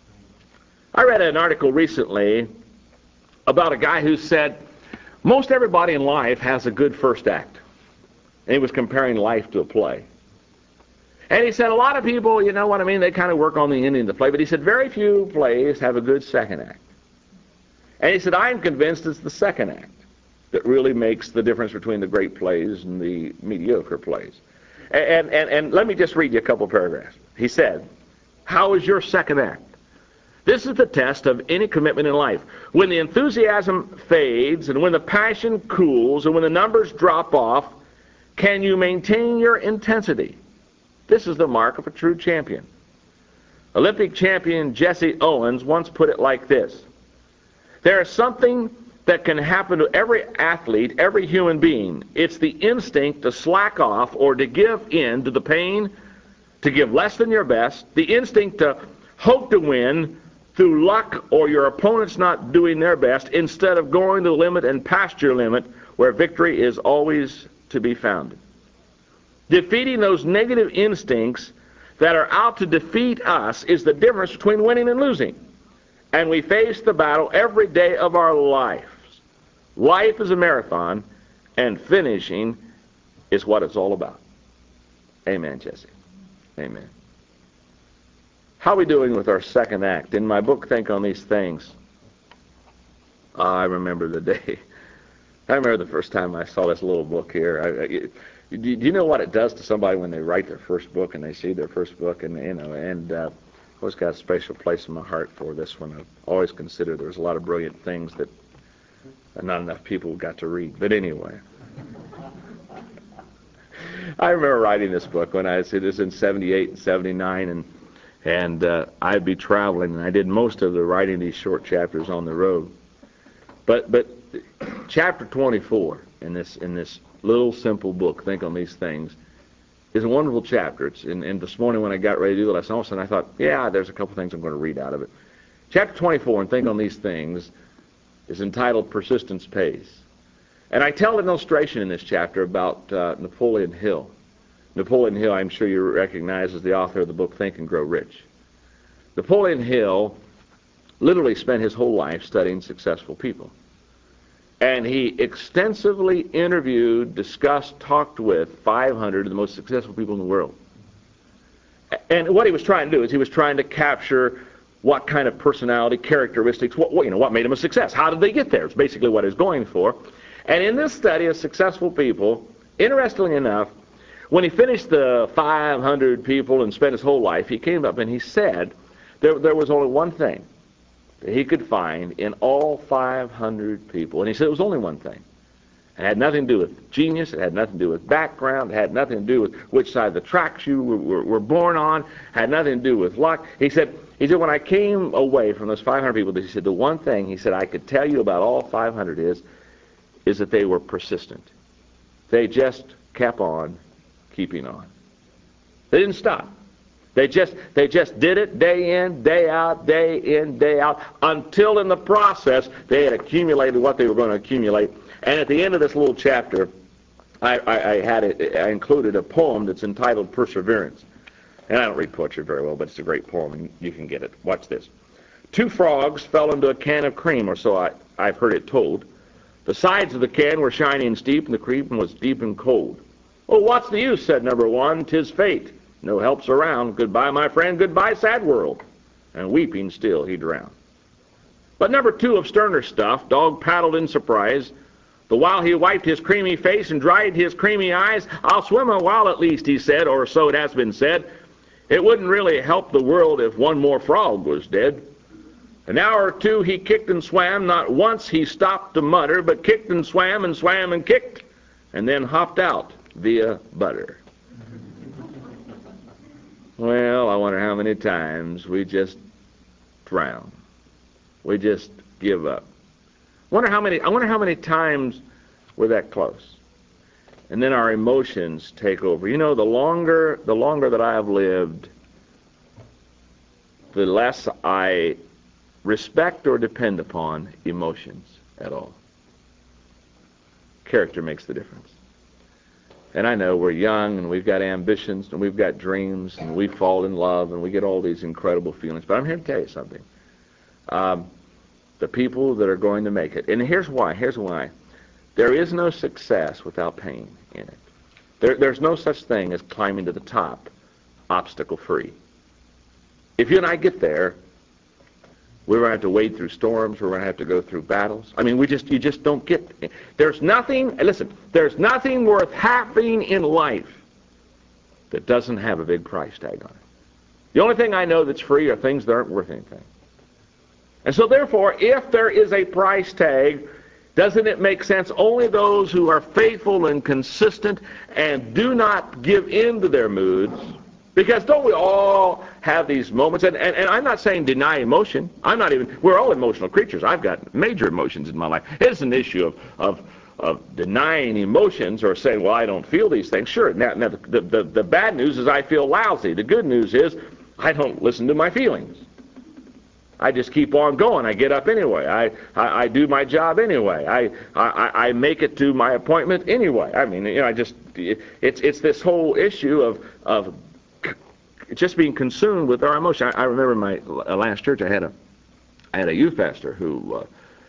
I read an article recently about a guy who said most everybody in life has a good first act. And he was comparing life to a play. And he said a lot of people, you know what I mean, they kind of work on the ending of the play, but he said very few plays have a good second act. And he said, I'm convinced it's the second act that really makes the difference between the great plays and the mediocre plays. And let me just read you a couple paragraphs. He said, how is your second act? This is the test of any commitment in life. When the enthusiasm fades and when the passion cools and when the numbers drop off, can you maintain your intensity? This is the mark of a true champion. Olympic champion Jesse Owens once put it like this: there is something that can happen to every athlete, every human being. It's the instinct to slack off or to give in to the pain, to give less than your best, the instinct to hope to win through luck or your opponents not doing their best, instead of going to the limit and past your limit where victory is always to be found. Defeating those negative instincts that are out to defeat us is the difference between winning and losing. And we face the battle every day of our lives. Life is a marathon, and finishing is what it's all about. Amen, Jesse. Amen. How are we doing with our second act? In my book, Think on These Things, I remember the day. I remember the first time I saw this little book here. Do you know what it does to somebody when they write their first book and they see their first book? And I've always got a special place in my heart for this one. I've always considered there's a lot of brilliant things that not enough people got to read. But anyway, I remember writing this book when it was in 78 and 79, and I'd be traveling, and I did most of the writing these short chapters on the road. But chapter 24 in this little simple book, Think on These Things, is a wonderful chapter. And this morning when I got ready to do the lesson, all of a sudden I thought, yeah, there's a couple things I'm going to read out of it. Chapter 24 in Think on These Things is entitled Persistence Pays. And I tell an illustration in this chapter about Napoleon Hill. Napoleon Hill, I'm sure you recognize, as the author of the book Think and Grow Rich. Napoleon Hill literally spent his whole life studying successful people. And he extensively interviewed, discussed, talked with 500 of the most successful people in the world. And what he was trying to do is he was trying to capture what kind of personality, characteristics, what made them a success. How did they get there? It's basically what he's going for. And in this study of successful people, interestingly enough, when he finished the 500 people and spent his whole life, he came up and he said there was only one thing that he could find in all 500 people. And he said it was only one thing. It had nothing to do with genius. It had nothing to do with background. It had nothing to do with which side of the tracks you were born on. It had nothing to do with luck. He said, when I came away from those 500 people, he said, the one thing, he said, I could tell you about all 500 is that they were persistent. They just kept on keeping on. They didn't stop. They just did it day in, day out, until in the process they had accumulated what they were going to accumulate. And at the end of this little chapter, I included a poem that's entitled Perseverance. And I don't read poetry very well, but it's a great poem, and you can get it. Watch this. 2 frogs fell into a can of cream, or so I've heard it told. The sides of the can were shiny and steep, and the cream was deep and cold. Oh, what's the use, said number 1, 'tis fate. No help's around. Goodbye, my friend, goodbye, sad world. And weeping still he drowned. But number 2 of sterner stuff, dog paddled in surprise. The while he wiped his creamy face and dried his creamy eyes, I'll swim a while at least, he said, or so it has been said. It wouldn't really help the world if one more frog was dead. An hour or two he kicked and swam. Not once he stopped to mutter, but kicked and swam and kicked, and then hopped out via butter. Well, I wonder how many times we just drown. We just give up. I wonder how many times we're that close. And then our emotions take over. You know, the longer that I have lived, the less I respect or depend upon emotions at all. Character makes the difference. And I know we're young and we've got ambitions and we've got dreams and we fall in love and we get all these incredible feelings. But I'm here to tell you something. The people that are going to make it, and here's why. There is no success without pain in it. There's no such thing as climbing to the top obstacle-free. If you and I get there, we're going to have to wade through storms. We're going to have to go through battles. I mean, you just don't get. There's nothing worth happening in life that doesn't have a big price tag on it. The only thing I know that's free are things that aren't worth anything. And so therefore, if there is a price tag, doesn't it make sense only those who are faithful and consistent and do not give in to their moods? Because don't we all have these moments? And I'm not saying deny emotion. We're all emotional creatures. I've got major emotions in my life. It's an issue of denying emotions or saying, well, I don't feel these things. Sure, now the bad news is I feel lousy. The good news is I don't listen to my feelings. I just keep on going. I get up anyway. I do my job anyway. I make it to my appointment anyway. I mean, you know, it's this whole issue of just being consumed with our emotion. I remember in my last church, I had a youth pastor who,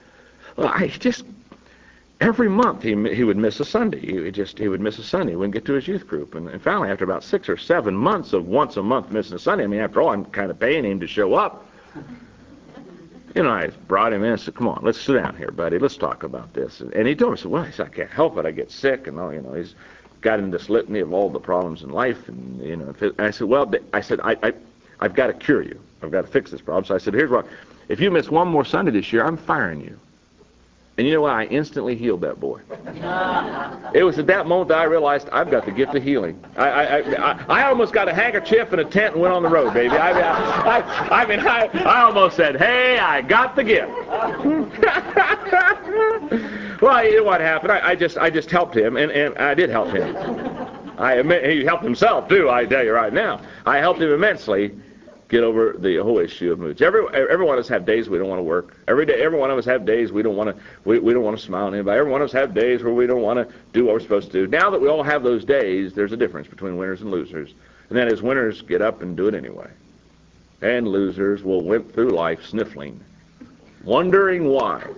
every month he would miss a Sunday. He would miss a Sunday. He wouldn't get to his youth group. And finally, after about 6 or 7 months of once a month missing a Sunday, I mean, after all, I'm kind of paying him to show up. You know, I brought him in and said, come on, let's sit down here, buddy. Let's talk about this. And he told me, well, I can't help it. I get sick and all, you know, he's got in this litany of all the problems in life. And, you know, and I said, well, I've got to cure you. I've got to fix this problem. So I said, here's what. If you miss one more Sunday this year, I'm firing you. And you know what? I instantly healed that boy. It was at that moment that I realized I've got the gift of healing. I almost got a handkerchief and a tent and went on the road, baby. I almost said, hey, I got the gift. Well, you know what happened? I just helped him, and I did help him. He helped himself, too, I tell you right now. I helped him immensely get over the whole issue of moods. Every one of us have days we don't want to work. Every one of us have days we don't want to smile at anybody. Every one of us have days where we don't want to do what we're supposed to do. Now that we all have those days, there's a difference between winners and losers. And that is winners get up and do it anyway. And losers will limp through life sniffling, wondering why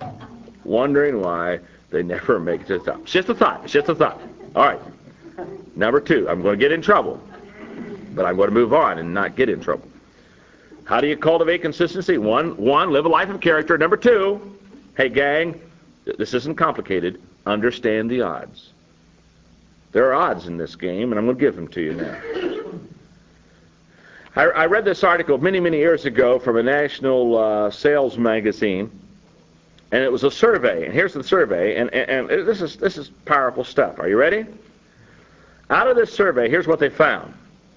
they never make it to the top. It's just a thought. All right. Number 2, I'm going to get in trouble. But I'm going to move on and not get in trouble. How do you cultivate consistency? One, live a life of character. Number 2, hey gang, this isn't complicated. Understand the odds. There are odds in this game, and I'm going to give them to you now. I read this article many, many years ago from a national sales magazine, and it was a survey. And here's the survey, and this is powerful stuff. Are you ready? Out of this survey, here's what they found.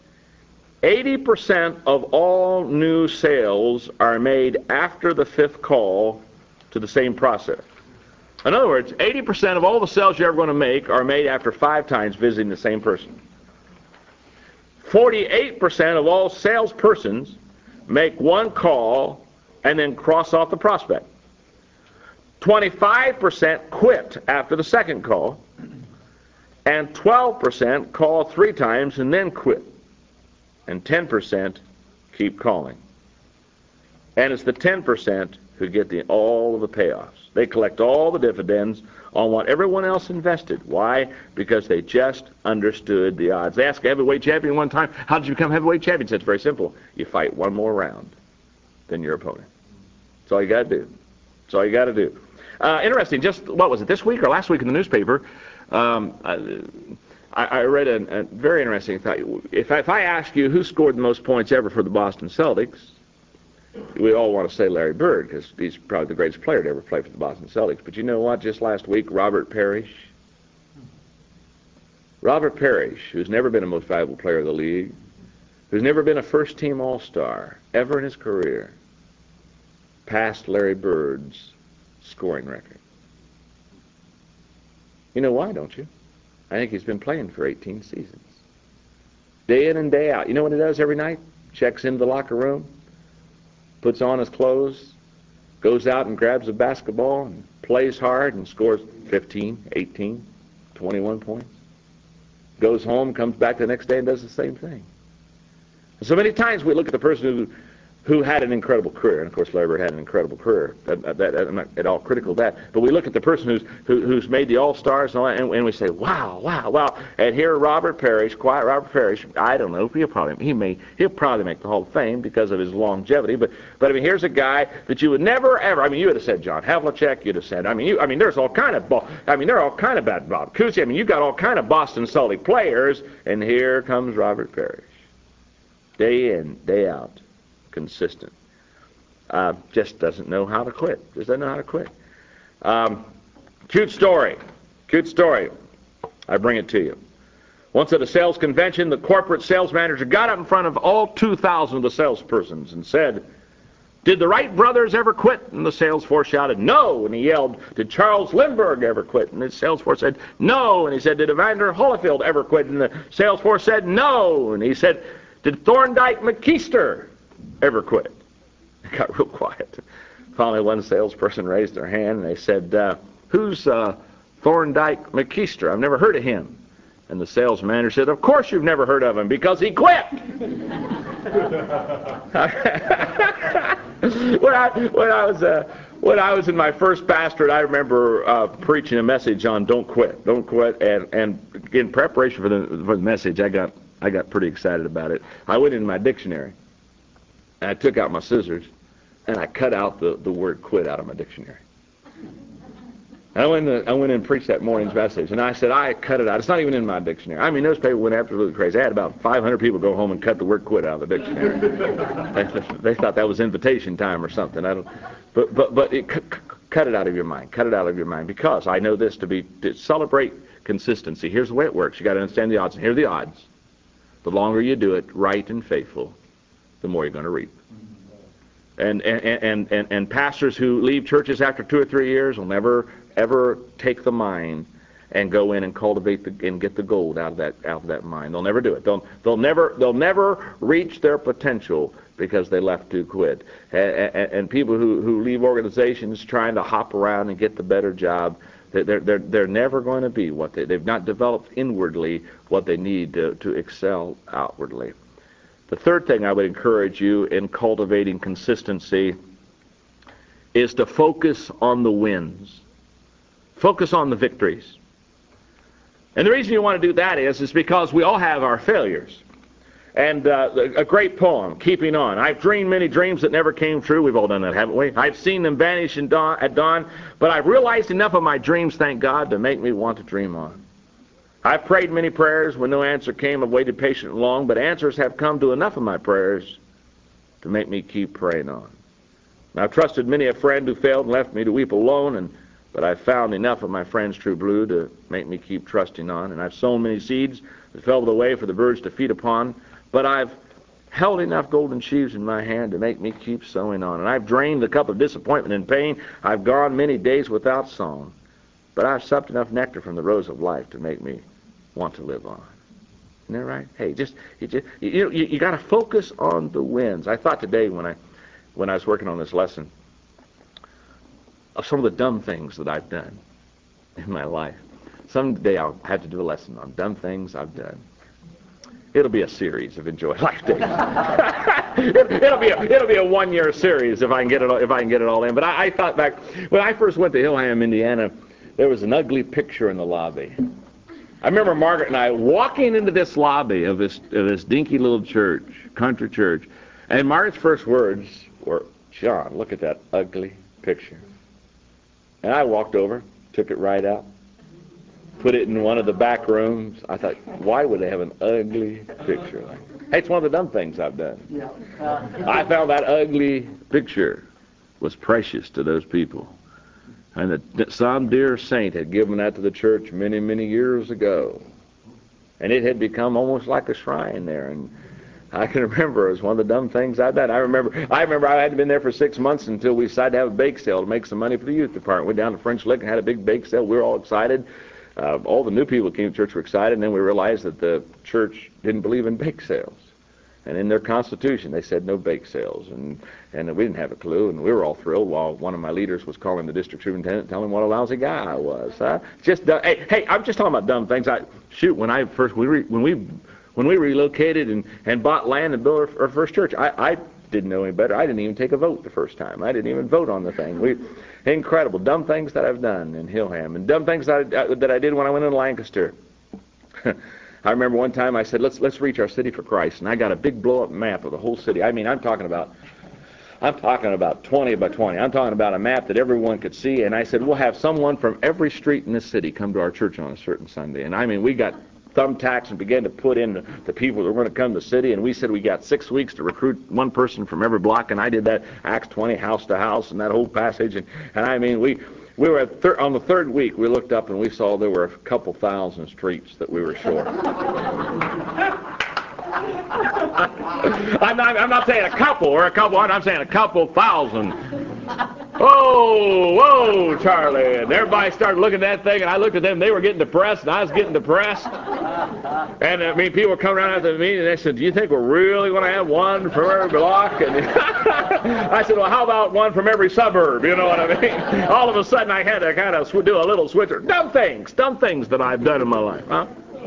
80% of all new sales are made after the 5th call to the same process. In other words, 80% of all the sales you're ever going to make are made after 5 times visiting the same person. 48% of all salespersons make 1 call and then cross off the prospect. 25% quit after the 2nd call, and 12% call 3 times and then quit. And 10% keep calling. And it's the 10% who get all of the payoffs. They collect all the dividends on what everyone else invested. Why? Because they just understood the odds. They asked a heavyweight champion one time, how did you become heavyweight champion? He said, it's very simple. You fight 1 more round than your opponent. That's all you got to do. Interesting, just, what was it, this week or last week in the newspaper, I read a very interesting thought. If I ask you who scored the most points ever for the Boston Celtics, we all want to say Larry Bird because he's probably the greatest player to ever play for the Boston Celtics. But you know what? Just last week, Robert Parrish, who's never been a most valuable player of the league, who's never been a first-team All-Star ever in his career, passed Larry Bird's scoring record. You know why, don't you? I think he's been playing for 18 seasons. Day in and day out. You know what he does every night? Checks into the locker room, puts on his clothes, goes out and grabs a basketball and plays hard and scores 15, 18, 21 points. Goes home, comes back the next day and does the same thing. And so many times we look at the person who had an incredible career, and of course Larry Bird had an incredible career. I'm not at all critical of that, but we look at the person who's made the All-Stars and all that, and we say, wow. And here Robert Parrish, I don't know, he'll probably make the Hall of Fame because of his longevity. But I mean, here's a guy that you would never ever. I mean, you would have said John Havlicek. You'd have said. There's all kind of. There are all kind of bad Bob Cousy. I mean, you got all kind of Boston Celtic players, and here comes Robert Parrish, day in, day out. Consistent. Just doesn't know how to quit. Cute story. I bring it to you. Once at a sales convention, the corporate sales manager got up in front of all 2,000 of the salespersons and said, "Did the Wright brothers ever quit?" And the sales force shouted, "No." And he yelled, "Did Charles Lindbergh ever quit?" And the sales force said, "No." And he said, "Did Evander Holyfield ever quit?" And the sales force said, "No." And he said, "Did Thorndike McKeister ever quit?" It got real quiet. Finally, one salesperson raised their hand and they said, "Who's Thorndike McKeister? I've never heard of him." And the sales manager said, "Of course you've never heard of him because he quit." When I was in my first pastorate, I remember preaching a message on don't quit, and in preparation for the message, I got pretty excited about it. I went into my dictionary. And I took out my scissors, and I cut out the word quit out of my dictionary. I went in and preached that morning's message, and I said, I cut it out. It's not even in my dictionary. I mean, those people went absolutely crazy. I had about 500 people go home and cut the word quit out of the dictionary. They thought that was invitation time or something. But cut it out of your mind. Cut it out of your mind, because I know this to celebrate consistency. Here's the way it works. You got to understand the odds, and here are the odds. The longer you do it right and faithful, the more you're going to reap. And pastors who leave churches after 2 or 3 years will never ever take the mine and go in and cultivate and get the gold out of that mine. They'll never do it. They'll never reach their potential because they left to quit. And people who leave organizations trying to hop around and get the better job, they're never going to be what they've not developed inwardly what they need to excel outwardly. The third thing I would encourage you in cultivating consistency is to focus on the wins. Focus on the victories. And the reason you want to do that is because we all have our failures. And a great poem, Keeping On. I've dreamed many dreams that never came true. We've all done that, haven't we? I've seen them vanish at dawn, but I've realized enough of my dreams, thank God, to make me want to dream on. I've prayed many prayers. When no answer came, I've waited patiently long, but answers have come to enough of my prayers to make me keep praying on. I've trusted many a friend who failed and left me to weep alone, but I've found enough of my friend's true blue to make me keep trusting on. And I've sown many seeds that fell to the way for the birds to feed upon, but I've held enough golden sheaves in my hand to make me keep sowing on. And I've drained the cup of disappointment and pain. I've gone many days without song, but I've supped enough nectar from the rose of life to make me want to live on. Isn't that right? Hey, you got to focus on the wins. I thought today when I was working on this lesson of some of the dumb things that I've done in my life. Someday I'll have to do a lesson on dumb things I've done. It'll be a series of Enjoy Life Days. it'll be a 1-year series if I can get it all in. But I thought back when I first went to Hillham, Indiana, there was an ugly picture in the lobby. I remember Margaret and I walking into this lobby of this dinky little church, country church, and Margaret's first words were, "John, look at that ugly picture." And I walked over, took it right out, put it in one of the back rooms. I thought, why would they have an ugly picture? Hey, it's one of the dumb things I've done. I found that ugly picture was precious to those people. And that some dear saint had given that to the church many, many years ago. And it had become almost like a shrine there. And I can remember it was one of the dumb things I've done. I remember I hadn't been there for 6 months until we decided to have a bake sale to make some money for the youth department. Went down to French Lick and had a big bake sale. We were all excited. All the new people who came to church were excited. And then we realized that the church didn't believe in bake sales. And in their constitution, they said no bake sales. And we didn't have a clue, and we were all thrilled while one of my leaders was calling the district superintendent, telling him what a lousy guy I was. Just hey, I'm just talking about dumb things. When we relocated and bought land and built our first church, I didn't know any better. I didn't even take a vote the first time. I didn't even vote on the thing. Incredible. Dumb things that I've done in Hillham, and dumb things that I did when I went into Lancaster. I remember one time I said, let's reach our city for Christ, and I got a big blow-up map of the whole city. I mean, I'm talking about 20 by 20. I'm talking about a map that everyone could see, and I said, we'll have someone from every street in this city come to our church on a certain Sunday. And I mean, we got thumbtacks and began to put in the people that were going to come to the city, and we said we got 6 weeks to recruit one person from every block, and I did that Acts 20, house to house, and that whole passage. And I mean, we were on the third week, we looked up and we saw there were a couple thousand streets that we were short. I'm not saying a couple, I'm saying a couple thousand. Whoa, Charlie. And everybody started looking at that thing, and I looked at them. They were getting depressed, and I was getting depressed. And I mean, people were coming around after the meeting, and they said, do you think we're really going to have one from every block? And I said, well, how about one from every suburb? You know what I mean? All of a sudden, I had to kind of do a little switcher. Dumb things that I've done in my life. Huh?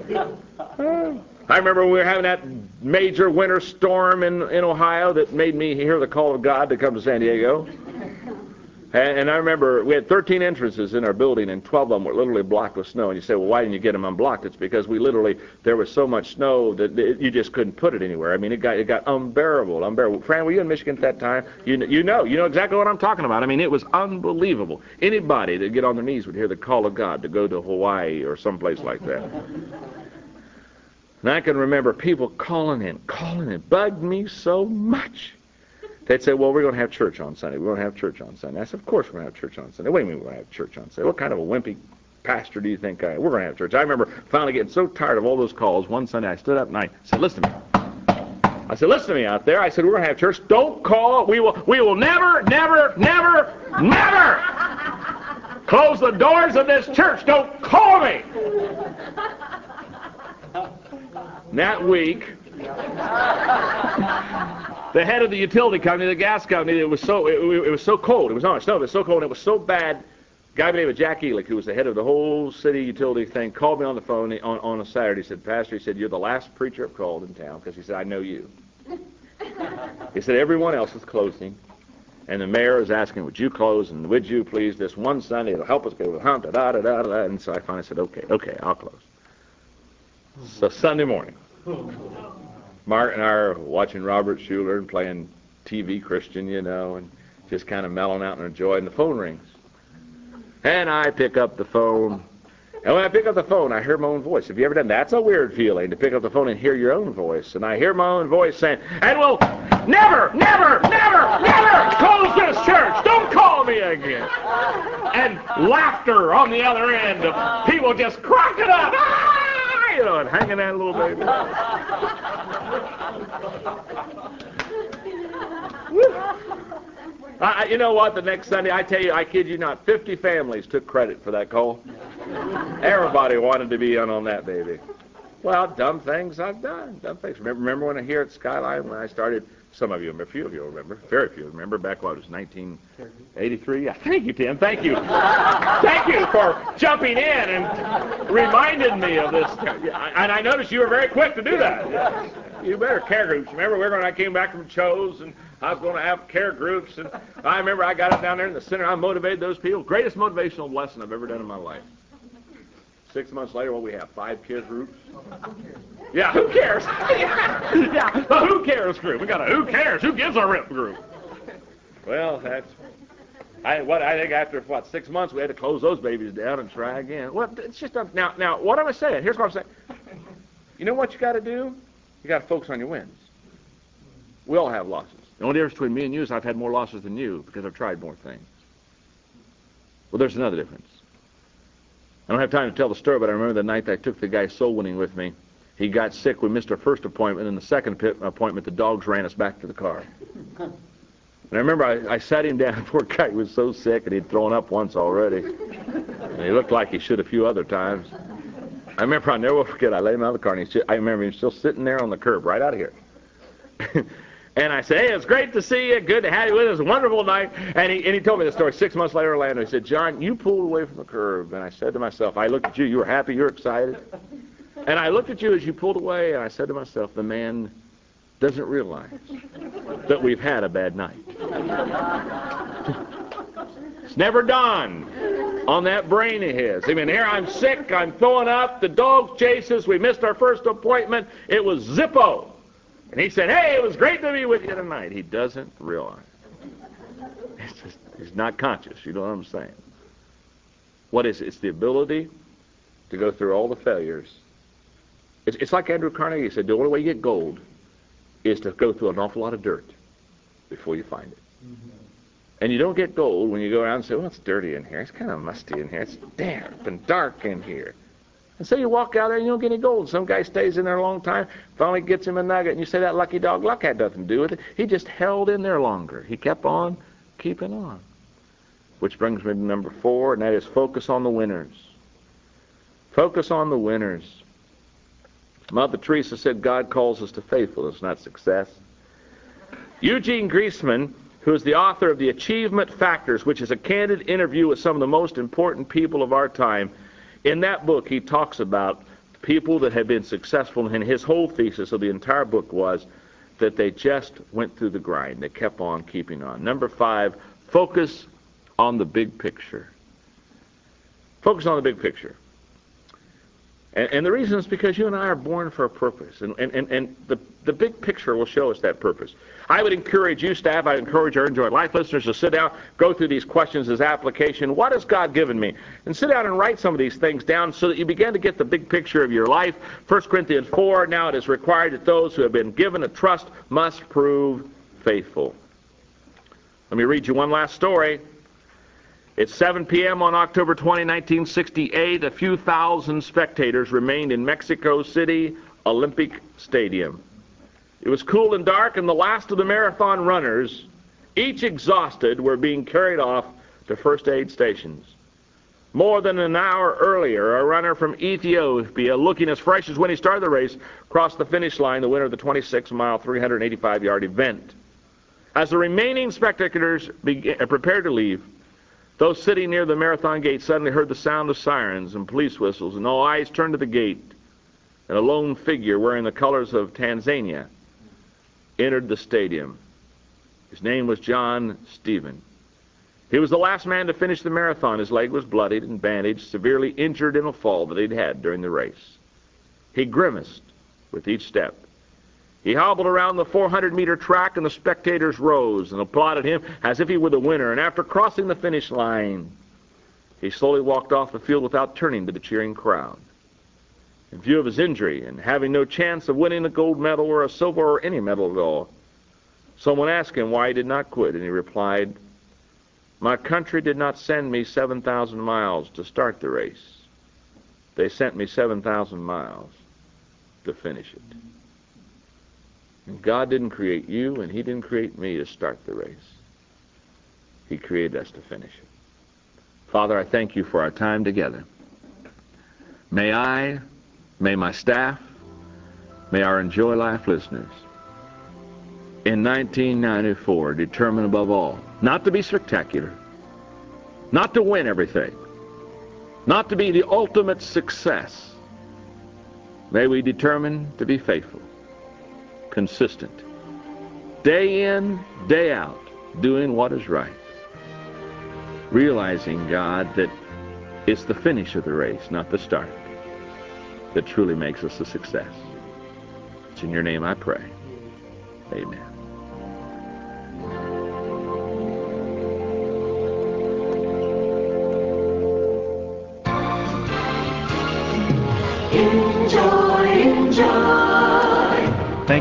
I remember when we were having that major winter storm in Ohio that made me hear the call of God to come to San Diego. And I remember we had 13 entrances in our building, and 12 of them were literally blocked with snow. And you say, well, why didn't you get them unblocked? It's because there was so much snow that you just couldn't put it anywhere. I mean, it got unbearable. Fran, were you in Michigan at that time? You know exactly what I'm talking about. I mean, it was unbelievable. Anybody that get on their knees would hear the call of God to go to Hawaii or someplace like that. And I can remember people calling in, bugged me so much. They'd say, well, we're going to have church on Sunday. We're going to have church on Sunday. I said, of course we're going to have church on Sunday. What do you mean we're going to have church on Sunday? What kind of a wimpy pastor do you think I am? We're going to have church. I remember finally getting so tired of all those calls. One Sunday I stood up and I said, listen to me. I said, listen to me out there. I said, we're going to have church. Don't call. We will never close the doors of this church. Don't call me. And that week, the head of the utility company, the gas company, it was so cold. It was not snow, it was so cold, and it was so bad. A guy by the name of Jack Elick, who was the head of the whole city utility thing, called me on the phone on a Saturday. He said, Pastor, he said, you're the last preacher I've called in town, because he said, I know you. He said, everyone else is closing, and the mayor is asking, would you close, and would you please this one Sunday, it'll help us go with hump, da-da-da-da-da. And so I finally said, okay, I'll close. So Sunday morning, Mark and I are watching Robert Schuller and playing TV Christian, and just kind of mellowing out and enjoying. The phone rings. And I pick up the phone. And when I pick up the phone, I hear my own voice. Have you ever done that? That's a weird feeling, to pick up the phone and hear your own voice. And I hear my own voice saying, and we'll never close this church. Don't call me again. And laughter on the other end of people just cracking up. And hanging that little baby. You know what? The next Sunday, I tell you, I kid you not, 50 families took credit for that call. Everybody wanted to be in on that baby. Well, dumb things I've done. Dumb things. Remember when I here at Skyline when I started? Some of you, a few of you remember. Very few remember. Back when it was 1983. Yeah, thank you, Tim. Thank you. Thank you for jumping in and reminding me of this. And I noticed you were very quick to do that. Yes. You better care groups. Remember when I came back from Cho's and I was going to have care groups, and I remember I got up down there in the center. I motivated those people. Greatest motivational lesson I've ever done in my life. 6 months later, we have 5 care groups. Yeah, who cares? Yeah, the who cares group. We got a who cares? Who gives a rip group? Well, I think after 6 months we had to close those babies down and try again. Well, it's just now. What am I saying? Here's what I'm saying. You know what you got to do? You got to focus on your wins. We all have losses. The only difference between me and you is I've had more losses than you because I've tried more things. Well, there's another difference. I don't have time to tell the story, but I remember the night I took the guy soul winning with me. He got sick. We missed our first appointment, and the second appointment, the dogs ran us back to the car. And I remember I sat him down. Poor guy was so sick, and he'd thrown up once already. And he looked like he should a few other times. I remember, I'll never forget, I laid him out of the car, and I remember him still sitting there on the curb, right out of here. And I said, hey, it's great to see you. Good to have you with us. Wonderful night. And he told me the story. 6 months later, Orlando, he said, John, you pulled away from the curb. And I said to myself, I looked at you. You were happy. You were excited. And I looked at you as you pulled away, and I said to myself, the man doesn't realize that we've had a bad night. It's never dawned on that brain of his. I mean, here I'm sick. I'm throwing up. The dogs chase us. We missed our first appointment. It was Zippo. And he said, hey, it was great to be with you tonight. He doesn't realize. He's not conscious. You know what I'm saying? What is it? It's the ability to go through all the failures. It's like Andrew Carnegie said, the only way you get gold is to go through an awful lot of dirt before you find it. Mm-hmm. And you don't get gold when you go around and say, well, it's dirty in here. It's kind of musty in here. It's damp and dark in here. And so you walk out there and you don't get any gold. Some guy stays in there a long time, finally gets him a nugget, and you say that lucky dog luck had nothing to do with it. He just held in there longer. He kept on keeping on. Which brings me to number 4, and that is focus on the winners. Focus on the winners. Mother Teresa said God calls us to faithfulness, not success. Eugene Griezmann, who is the author of The Achievement Factors, which is a candid interview with some of the most important people of our time, in that book, he talks about people that have been successful, and his whole thesis of the entire book was that they just went through the grind. They kept on keeping on. Number 5, focus on the big picture. Focus on the big picture. And the reason is because you and I are born for a purpose, and the big picture will show us that purpose. I would encourage you, staff, I encourage our Enjoy Life listeners to sit down, go through these questions as application. What has God given me? And sit down and write some of these things down so that you begin to get the big picture of your life. 1 Corinthians 4, now it is required that those who have been given a trust must prove faithful. Let me read you one last story. It's 7 p.m. on October 20, 1968. A few thousand spectators remained in Mexico City Olympic Stadium. It was cool and dark, and the last of the marathon runners, each exhausted, were being carried off to first aid stations. More than an hour earlier, a runner from Ethiopia, looking as fresh as when he started the race, crossed the finish line, the winner of the 26-mile, 385-yard event. As the remaining spectators prepared to leave, those sitting near the marathon gate suddenly heard the sound of sirens and police whistles, and all eyes turned to the gate, and a lone figure wearing the colors of Tanzania entered the stadium. His name was John Stephen. He was the last man to finish the marathon. His leg was bloodied and bandaged, severely injured in a fall that he'd had during the race. He grimaced with each step. He hobbled around the 400-meter track, and the spectators rose and applauded him as if he were the winner. And after crossing the finish line, he slowly walked off the field without turning to the cheering crowd. In view of his injury and having no chance of winning a gold medal or a silver or any medal at all, someone asked him why he did not quit, and he replied, "My country did not send me 7,000 miles to start the race. They sent me 7,000 miles to finish it." And God didn't create you, and He didn't create me to start the race. He created us to finish it. Father, I thank you for our time together. May my staff, may our Enjoy Life listeners, in 1994, determine above all, not to be spectacular, not to win everything, not to be the ultimate success. May we determine to be faithful, consistent, day in, day out, doing what is right, realizing, God, that it's the finish of the race, not the start, that truly makes us a success. It's in your name I pray. Amen.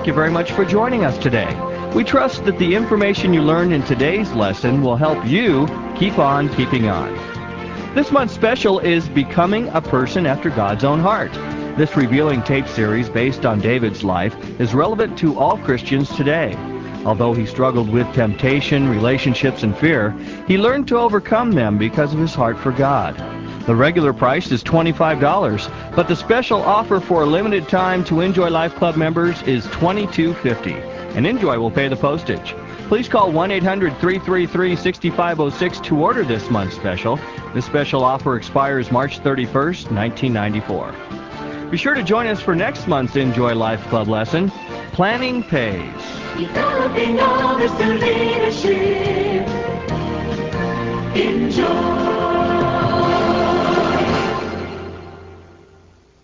thank you very much for joining us today. We trust that the information you learned in today's lesson will help you keep on keeping on. This month's special is Becoming a Person After God's Own Heart. This revealing tape series based on David's life is relevant to all Christians today. Although he struggled with temptation, relationships, and fear, he learned to overcome them because of his heart for God. The regular price is $25, but the special offer for a limited time to Enjoy Life Club members is $22.50, and Enjoy will pay the postage. Please call 1-800-333-6506 to order this month's special. This special offer expires March 31st, 1994. Be sure to join us for next month's Enjoy Life Club lesson, Planning Pays. Developing others through leadership. Enjoy.